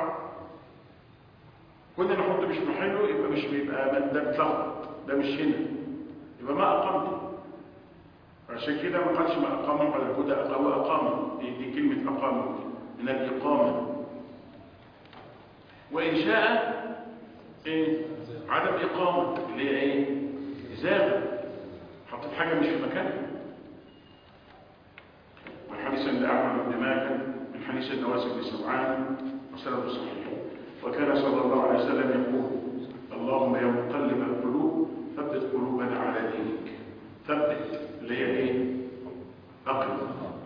كل اللي أحطه مش محله يبقى مش بيبقى ده متلخبط، ده مش هنا، يبقى ما أقمته. عشان كده ما قالش ما أقامه على الهدى أو أقامه، دي كلمة أقامه من الإقامة. وإن شاء إيه؟ عدم إقامة اللي هي إيه؟ إزالة، حطيت حاجة مش في مكانها. والحديث عند أحمد بن ماجه من حديث النواس بن سمعان وسند صحيح. وكان صلى الله عليه وسلم يقول: اللهم يا مقلب القلوب ثبت قلوبنا على دينك. ثبت اللي هي ايه؟ أقل.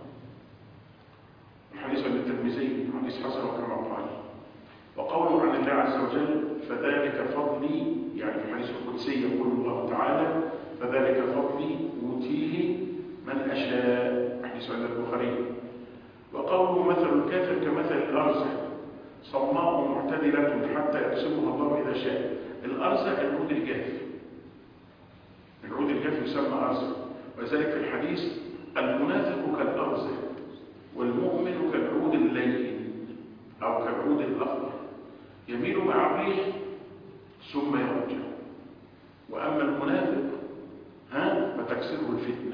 الحديث عند الترمذي حديث حسن وكما قال. وقوله عن الله عز وجل: فذلك فضلي، يعني في الحديث القدسي يقول الله تعالى: فذلك فضلي أوتيه من أشاء، حديث عند البخاري. وقوله: مثل الكافر كمثل الأرز صماء معتدلة حتى يقسمها الله إذا شاء. الأرز العود الجاف، العود الجاف يسمى أرز. وذلك في الحديث: المنافق كالأرز والمؤمن كالعود اللين أو كالعود الأخضر يميل مع الريح ثم يرجع. وأما المنافق فتكسره الفتنة.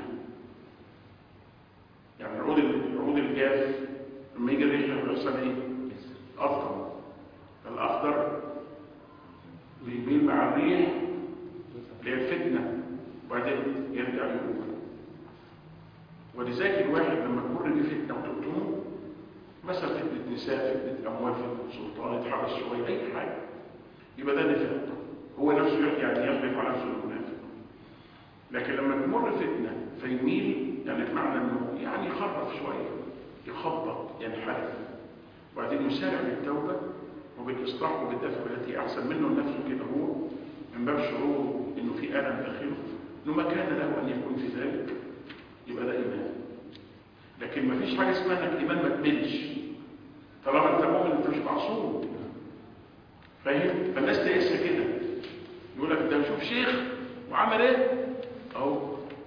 يعني العود الجاف لما يجي الريح يحصل ايه؟ أفضل. الأخضر بيميل مع الريح للفتنة وبعدين يرجع يقوم. ولذلك الواحد لما تمر بيه فتنة وتقوم، مثلا فتنة نساء، فتنة أموال، فتنة سلطان، يتحرش شوية، أي حاجة، يبقى ده نفاق. هو نفسه يعني يغلب على نفسه المنافق. لكن لما تمر فتنة فيميل، يعني بمعنى انه يعني يخرف شوية، يخبط، ينحرف، وبعدين يسارع بالتوبة وبالإصلاح وبالدفع التي أحسن منه نفسه كده، هو من باب شعوره إنه في ألم داخله، إنه ما كان له أن يكون في ذلك، يبقى ده إيمان. لكن ما فيش حاجة اسمها إنك إيمان ما تملش. طالما أنت مؤمن أنت مش معصوم. فاهم؟ فالناس تقيسها كده، يقول لك ده شوف شيخ وعمل ايه اهو.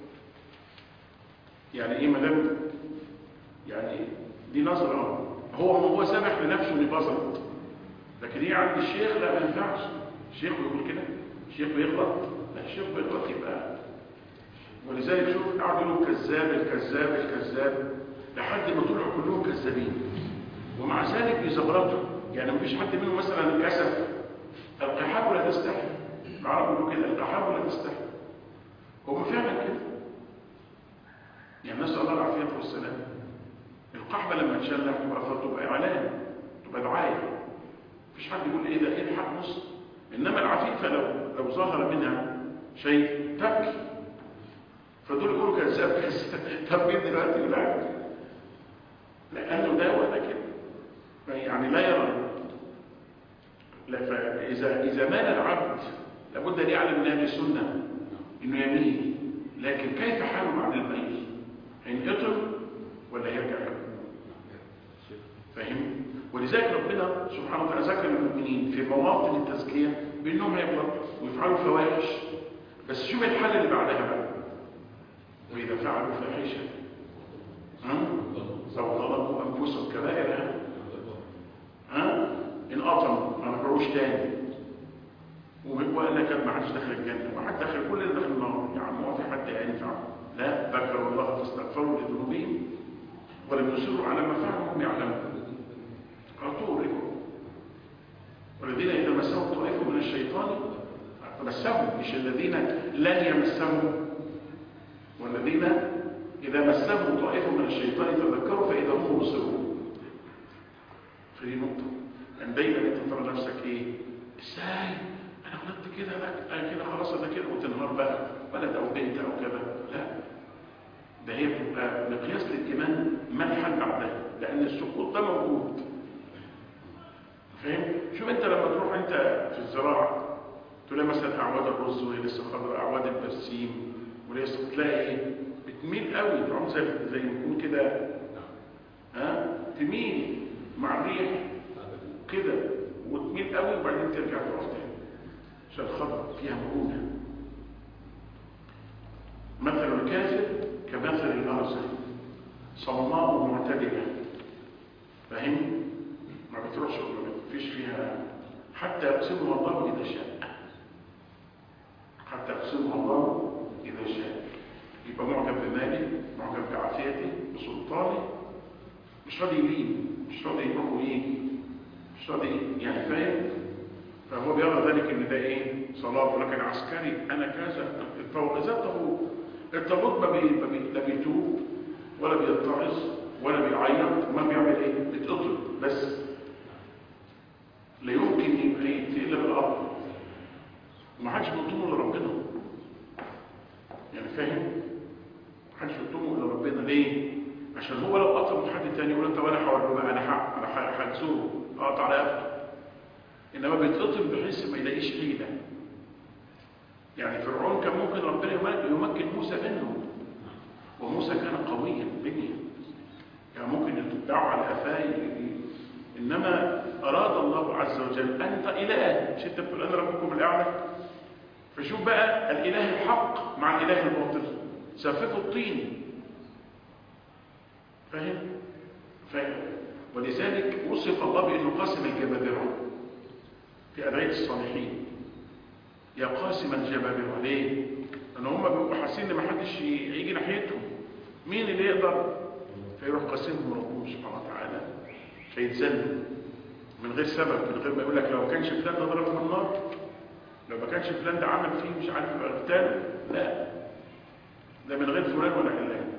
يعني ايه مدام؟ يعني دي نظره، هو سامح لنفسه انه يبسط، لكن هي عند الشيخ لا، ما ينفعش. الشيخ بيقول كده، الشيخ بيغلط، لا الشيخ بيغلط يبقى. ولذلك شوف قعدوا يقولوا الكذاب الكذاب الكذاب لحد ما طلعوا كلهم كذابين، ومع ذلك بيزغرطوا. يعني مفيش حد منهم مثلا كسف. القحاب لا تستحي، العرب بيقولوا كده القحاب لا تستحي. هم فعلا كده، يعني نسأل الله العافية والسلام. القحبة لما تشلح تبقى إعلان، تبقى دعاية، مفيش حد يقول ايه ده، ايه الحق نص. انما العفيفة لو ظهر منها شيء تبكي، فدول يقولوا كذاب كذاب. طب مين دلوقتي يقول لأنه ده ولا كده، يعني لا يرى. لا، فإذا مال العبد لابد أن يعلم من أهل السنة إنه يميل، لكن كيف حاله بعد الميل؟ هينقطع ولا يرجع؟ فاهم؟ ولذلك ربنا سبحانه وتعالى ذكر المؤمنين في مواطن التزكية بأنهم هيغلطوا ويفعلوا فواحش، بس شوف الحل اللي بعدها بقى. وإذا فعلوا فاحشة أو ظلموا أنفسهم كبائر إن قطموا ما رجعوش تاني، وقال لك ما حدش دخل الجنة وحد دخل، كل اللي دخل النار. يا عم هو في حد ينفع؟ لا، ذكروا الله فاستغفروا لذنوبهم ولم يصروا على ما فعلوا هم يعلمون. عطوا رجعوا. والذين إذا مسهم طائف من الشيطان مسهم، مش الذين لن يمسهم، والذين إذا مسهم طائف من الشيطان تذكروا فإذا هم مبصرون. فدي نقطة، يعني دايما انت ترى نفسك ايه؟ ازاي انا غلطت كده؟ لا انا كده خلاص، انا كده، وتنهار بقى ولد او بنت او كذا. لا، ده هي بتبقى مقياس للايمان ما الحل بعدها، لان السقوط ده موجود. فاهم؟ شوف انت لما تروح انت في الزراعه تلاقي مثلا اعواد الرز وهي لسه خضراء، اعواد البرسيم ولسه، تلاقي ايه؟ بتميل قوي، تعمل زي ما يكون كده، تميل مع الريح كده وتميل قوي، وبعدين ترجع تقف تاني عشان الخضر فيها مرونه. مثل الكافر كمثل الارض صماء معتدله. فاهم؟ ما بتروحش، ما فيش فيها، حتى يقسمها الله اذا شاء، حتى يقسمها الله اذا شاء. يبقى معجب بمالي، معجب بعافيتي، بسلطاني، مش راضي يلين، مش راضي يروح ويجي، مش راضي، يعني فاهم؟ فهو بيرى ذلك ان ده ايه؟ صلاه. ولكن عسكري انا كذا، فوق ذات الطابوت لا بيتوب ولا بيتعظ ولا بيعيط، وما بيعمل ايه؟ بيتقطر بس. لا يمكن يبقى الا بالارض، ومحدش بيطومه الا ربنا. يعني فاهم؟ محدش بيطومه الا ربنا. ليه؟ عشان هو لو قطع من حد تاني يقول انت ولا حوالي بقى، انا هجزوره اقطع رقبته. انما بيتقطم بحيث ما يلاقيش حيله. يعني فرعون كان ممكن ربنا يمكن موسى منه، وموسى كان قويا بنيا، كان ممكن يتبعه على قفاه. انما اراد الله عز وجل انت اله، مش انت بتقول انا ربكم الاعلى؟ فشوف بقى الاله الحق مع الاله الباطل، سفكوا الطين. فاهم؟ ولذلك وصف الله بانه قاسم الجبابره في ادعيه الصالحين. يا قاسم الجبابره. ليه؟ لان هم بيبقوا حاسين ان ما حدش يجي ناحيتهم. مين اللي يقدر؟ فيروح قاسمهم ربهم سبحانه وتعالى، فيتذلوا من غير سبب، من غير ما يقول لك لو ما كانش فلان ده ضرب في النار، لو ما كانش فلان ده عمل فيه مش عارف اغتاله. لا، ده من غير فلان ولا علان.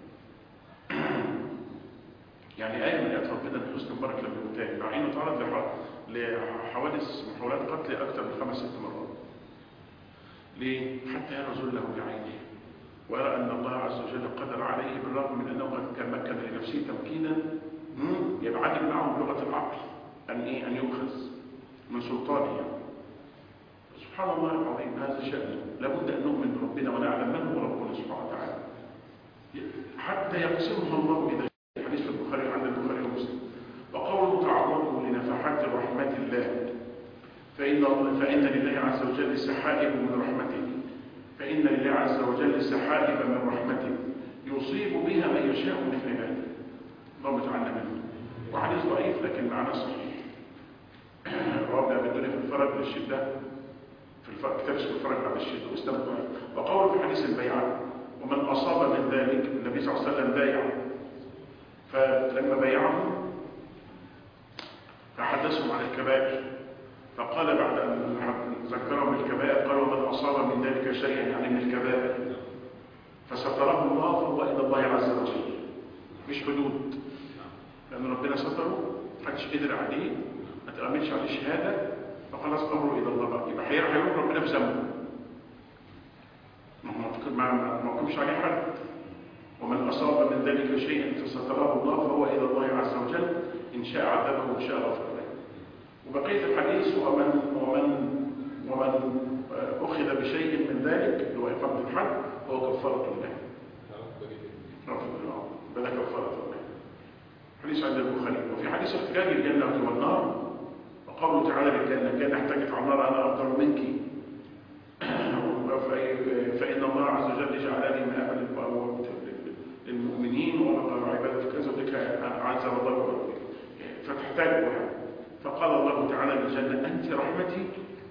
يعني آية من آيات ربنا الحسن المبارك لما يقول مع إنه تعرض لحوادث محاولات قتل أكثر من 5-6 مرات. ليه؟ حتى يرى ذله بعينه، ويرى أن الله عز وجل قدر عليه بالرغم من أنه قد تمكن لنفسه تمكينا يبعد معه بلغة العقل أن يؤخذ من سلطانه. يعني سبحان الله العظيم، هذا شأنه. لابد أن نؤمن بربنا ونعلم من هو ربنا سبحانه وتعالى، حتى يقسمها الله إذا حديث البخاري عند البخاري ومسلم. وقوله تعرضوا لنفحات رحمة الله فإن لله عز وجل سحائب من رحمته، فإن لله عز وجل سحائب من رحمته يصيب بها من يشاء من عباده. اللهم اجعلنا منه. وحديث ضعيف لكن معناه صحيح. رواه ابن الدنيا في الفرج للشدة، في كتاب اسمه الفرج بعد الشدة واسناده ضعيف. وقوله في حديث البيعة: ومن أصاب من ذلك، النبي صلى الله عليه وسلم بايع، فلما بايعهم فحدثهم عن الكبائر، فقال بعد أن ذكرهم الكبائر قال: ومن أصاب من ذلك شيئا، يعني من الكبائر، فستره الله فهو إلى الله عز وجل، مش حدود، لأن ربنا ستره محدش قدر عليه، ما تأمنش عليه شهادة، فخلاص أمره إلى الله بقى. يبقى هيروح ربنا في ذنبه، ما حكمش عليه حد. ومن أصاب من ذلك شيئا فستره الله فهو إلى الله عز وجل، إن شاء عذبه وإن شاء غفر له. وبقية الحديث: ومن أخذ بشيء من ذلك اللي هو إقامة الحد فهو كفارة الله. بلا كفارة الله. حديث عند البخاري. وفي حديث احتجاج الجنة والنار، وقوله تعالى للجنة: كان احتجت على النار أنا أفضل منك، فإن الله عز وجل جعلني مآبا للمؤمنين ونقر عباده في كذا وذلك عز وجل، فتحتاجها. فقال الله تعالى للجنة: أنت رحمتي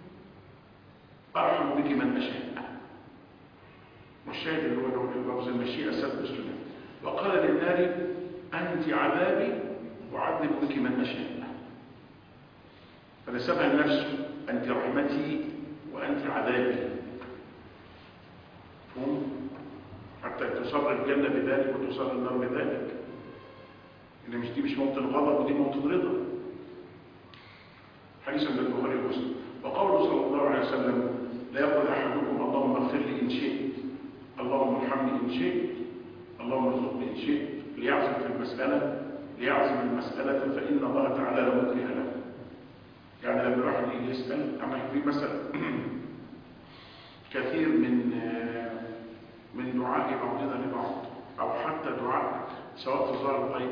أرحم بك من أشاء. والشاهد اللي هو لفظ المشيئة سد السنة. وقال للنار: أنت عذابي أعذب بك من أشاء. فنسبها النفس: أنت رحمتي وأنت عذابي، حتى تصر الجنة بذلك وتصر النار بذلك. إن دي مش موطن غضب ودي موطن رضا. حديث عند البخاري ومسلم. وقوله صلى الله عليه وسلم: لا يقول أحدكم اللهم اغفر لي إن شئت، اللهم ارحمني إن شئت، اللهم ارزقني إن شئت، ليعزم المسألة فإن الله تعالى لا مكره له. يعني لما الواحد يجي يسأل، أنا في مثلا كثير من دعاء بعضنا لبعض، أو حتى دعاء سواء في ظاهر الغيب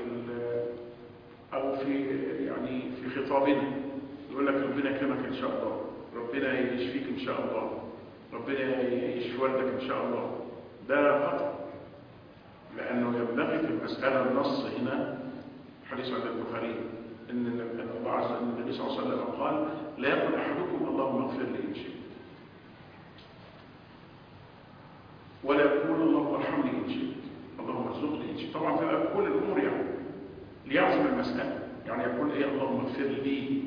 أو في يعني في خطابنا، يقول لك ربنا يكرمك إن شاء الله، ربنا يشفيك إن شاء الله، ربنا يشفي والدك إن شاء الله. ده خطأ، لأنه ينبغي في المسألة النص هنا. حديث عند البخاري إن الله عز وجل النبي صلى الله عليه وسلم قال: لا يقل أحدكم اللهم اغفر لي إن شئت، ولا يقول اللهم ارحمني إن شئت، اللهم ارزقني إن شئت. طبعا في كل الأمور يعني ليعزم المسألة، يعني يقول إيه؟ اللهم اغفر لي،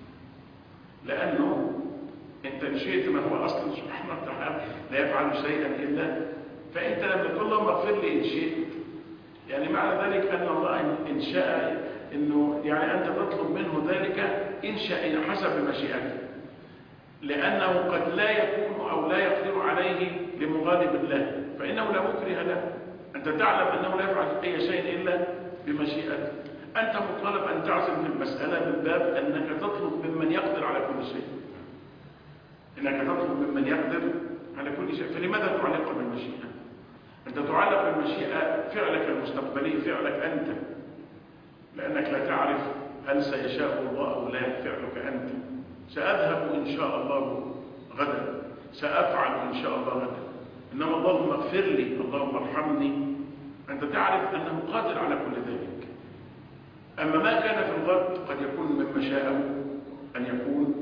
لأنه أنت إن شئت ما هو أصلا سبحانه وتعالى لا يفعل شيئا إلا، فأنت لما تقول اللهم اغفر لي إن شئت، يعني معنى ذلك أن الله إن شاء إنه يعني أنت تطلب منه ذلك إن شاء حسب مشيئته، لأنه قد لا يكون أو لا يقدر عليه لمغالب الله، فإنه لا مكره له. أنت تعلم أنه لا يفعل أي شيء إلا بمشيئته. أنت مطالب أن تعزم في المسألة من باب أنك تطلب ممن يقدر على كل شيء، إنك تطلب ممن يقدر على كل شيء. فلماذا تعلق بالمشيئة؟ أنت تعلق بالمشيئة فعلك المستقبلي، فعلك أنت، لأنك لا تعرف هل سيشاء الله أو لا. فعلك أنت: سأذهب إن شاء الله غدا، سأفعل إن شاء الله غدا. إنما اللهم اغفر لي، اللهم ارحمني، أنت تعرف أنه قادر على كل ذلك. أما ما كان في الغد قد يكون مما شاء أن يكون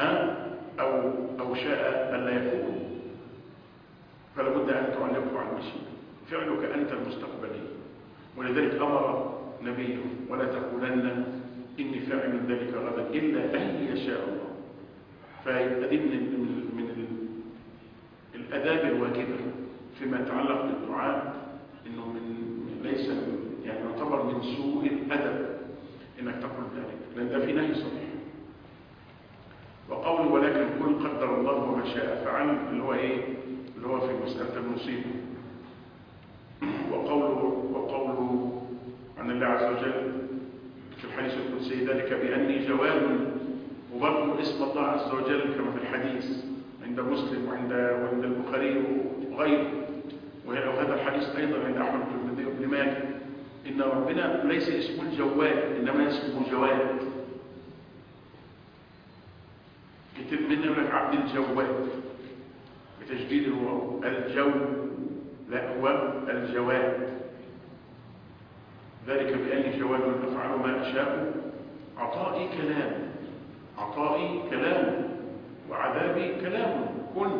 أو شاء أن لا يكون، فلا بد أن تعلقه على المشيئة. فعلك أنت المستقبلي، ولذلك أمر نبيه: ولا تقولن إني فاعل من ذلك غدا إلا أن يشاء الله. فيبقى دي من الآداب الواجبة فيما يتعلق بالدعاء، إنه ليس يعني يعتبر من سوء الأدب إنك تقول ذلك، لأن ده في نهي صريح. وقوله: ولكن قل قدر الله وما شاء فعل، اللي هو إيه؟ اللي هو في مسألة المصيبة. وقوله عن الله عز وجل في الحديث القدسي: ذلك بأني جواد، وبرضه اسم الله عز وجل كما في الحديث عند مسلم وعند البخاري وغيره، وهذا الحديث أيضا عند أحمد بن ماجه، إن ربنا ليس اسمه الجواد، إنما اسمه جواد. كتير الجواد بتشديد الواو، الجو لا هو الجواد، ذلك بأني جواد أفعل ما أشاء، عطائي كلام، عطائي كلام، وعذابي كلام، كن.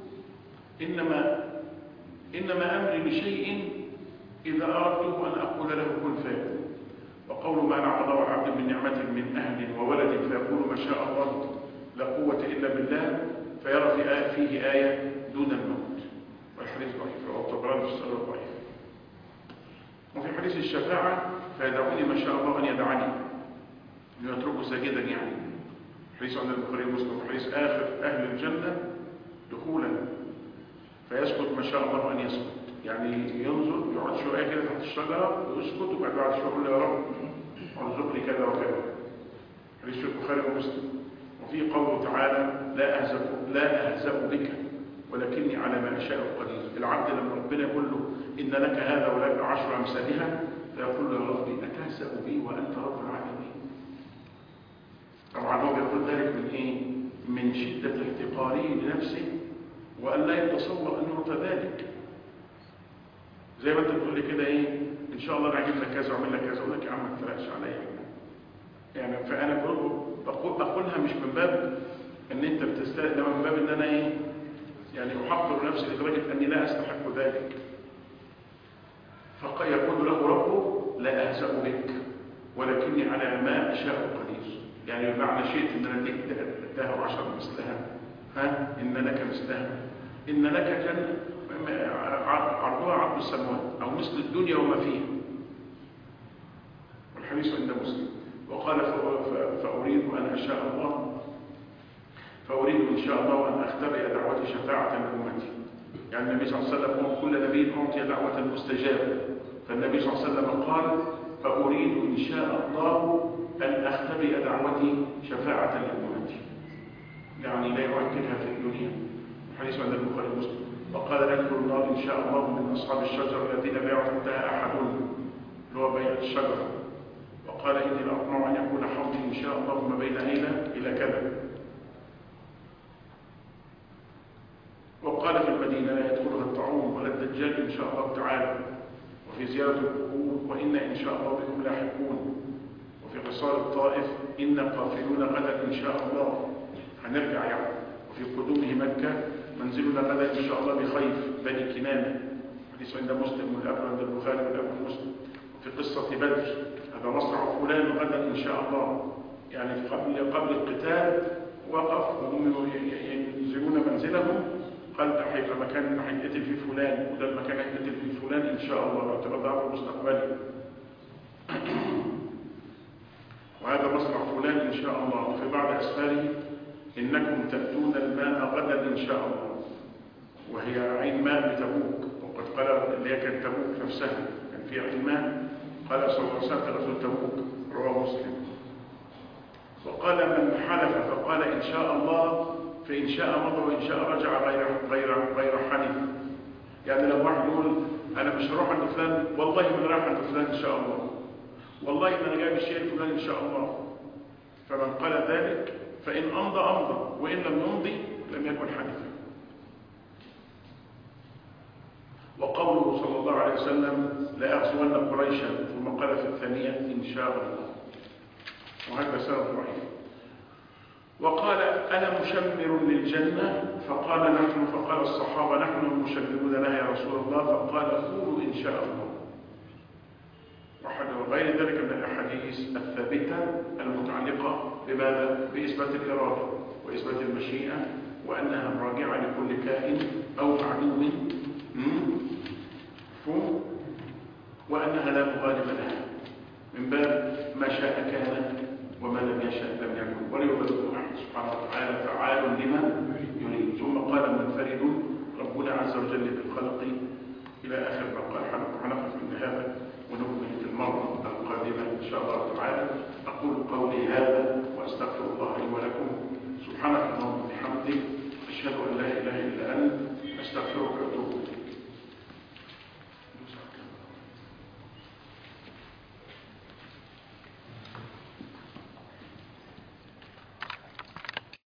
إنما أمري لشيء إذا أردته أن أقول له كن فيكون. وقول ما نعم الله العبد من نعمة من أهل وولد فيقول ما شاء الله لا قوة إلا بالله، فيرى فيه آية دون الموت، والحديث ضعيف، رواه الطبراني في السنة الضعيف. وفي حديث الشفاعة فيدعوني ما شاء الله أن يدعني، ليتركه ساجدا يعني، حديث عند البخاري ومسلم. حديث آخر أهل الجنة دخولا فيسكت ما شاء الله أن يسكت، يعني ينظر يقعد شوية كده تحت الشجرة ويسكت، وبعد شوية يقول له يا رب ارزقني كذا وكذا، حديث في البخاري ومسلم. وفي قوله تعالى لا أهزأ بك ولكني على ما أشاء قدير. العبد لما ربنا يقول له إن لك هذا ولك 10 أمثالها، فيقول له يا ربي أتهزأ بي وأنت رب العالمين. طبعا هو بيقول ذلك من إيه؟ من شدة احتقاره لنفسه، وأن لا يتصور أن يعطى ذلك. زي ما أنت بتقول لي كده إيه، إن شاء الله أنا هجيب لك كذا وأعمل لك كذا، أقول لك يا عم ما تفرقش عليا يعني. فأنا بقولها مش من باب ان انت بتستاهل، انما من باب ان انا ايه يعني احقر نفسي لدرجه اني لا استحق ذلك. فيقول له ربه لا اهزأ بك ولكني على ما اشاء قدير، يعني بمعنى شئت ان انا اديك الدهر 10 مثلها، ان لك مثلها، ان لك جنه عرضها عرض السماوات او مثل الدنيا وما فيها. والحديث عند مسلم. وقال فأريد أن أشاء الله، فأريد إن شاء الله أن أختبئ دعوتي شفاعة لأمتي. يعني النبي صلى الله عليه وسلم قال كل نبي أعطي دعوة مستجابة، فالنبي صلى الله عليه وسلم قال فأريد إن شاء الله أن أختبئ دعوتي شفاعة لأمتي، يعني لا يؤكدها في الدنيا. الحديث عند البخاري ومسلم. وقال ندخل النار إن شاء الله من أصحاب الشجرة الذين لا يعتقدها أحد، اللي هو بيع الشجرة. وقال إني لأطمع أن يكون حوضي إن شاء الله ما بين إلى كذا. وقال في المدينة لا يدخلها الطاعون ولا الدجال إن شاء الله تعالى. وفي زيارة القبور وإنا إن شاء الله بكم لاحقون. وفي قصار الطائف إن قافلون غدا إن شاء الله، هنرجع يعني. وفي قدومه مكة منزلنا غدا إن شاء الله بخيف بني كنانة، حديث عند مسلم والأبو عند البخاري والأبو مسلم. وفي قصة بدر هذا مصرع فلان غدا إن شاء الله، يعني قبل القتال وقف وهم ينزلون منزلهم، قال ده هيبقى مكان هيتقتل فيه فلان، وده المكان هيتقتل فيه فلان إن شاء الله، باعتبار ده أمر مستقبلي. وهذا مصرع فلان إن شاء الله. وفي بعض أسفاره إنكم تأتون الماء غدا إن شاء الله، وهي عين ماء بتبوك، وقد قال اللي هي كانت تبوك نفسها كان فيها عين ماء، قال صلى الله عليه وسلم في غزوة تبوك، رواه مسلم. وقال من حلف فقال إن شاء الله فإن شاء مضى وإن شاء رجع غير حلف. يعني لو واحد يقول أنا مش هروح عند فلان، والله من راح عند فلان إن شاء الله، والله إن أنا جايب الشيء الفلاني إن شاء الله، فمن قال ذلك فإن أمضى وإن لم يمضي لم يكن حلفا. وقوله صلى الله عليه وسلم لا أغزون قريشا، ثم قال في الثانية إن شاء الله، وهذا سند ضعيف. وقال أنا مشمر للجنة، فقال نحن، فقال الصحابة نحن المشمرون لها يا رسول الله، فقال قولوا إن شاء الله. وغير ذلك من الأحاديث الثابتة المتعلقة بماذا؟ بإثبات الإرادة وإثبات المشيئة، وأنها راجعة لكل كائن أو معلوم، وأنها لا مغالب لها، من باب ما شاء كان وما لم يشاء لم يكن، ولا يبالغ أحد سبحانه وتعالى فعال لما يريد. ثم قال منفرد ربنا عز وجل بالخلق إلى آخر بقى.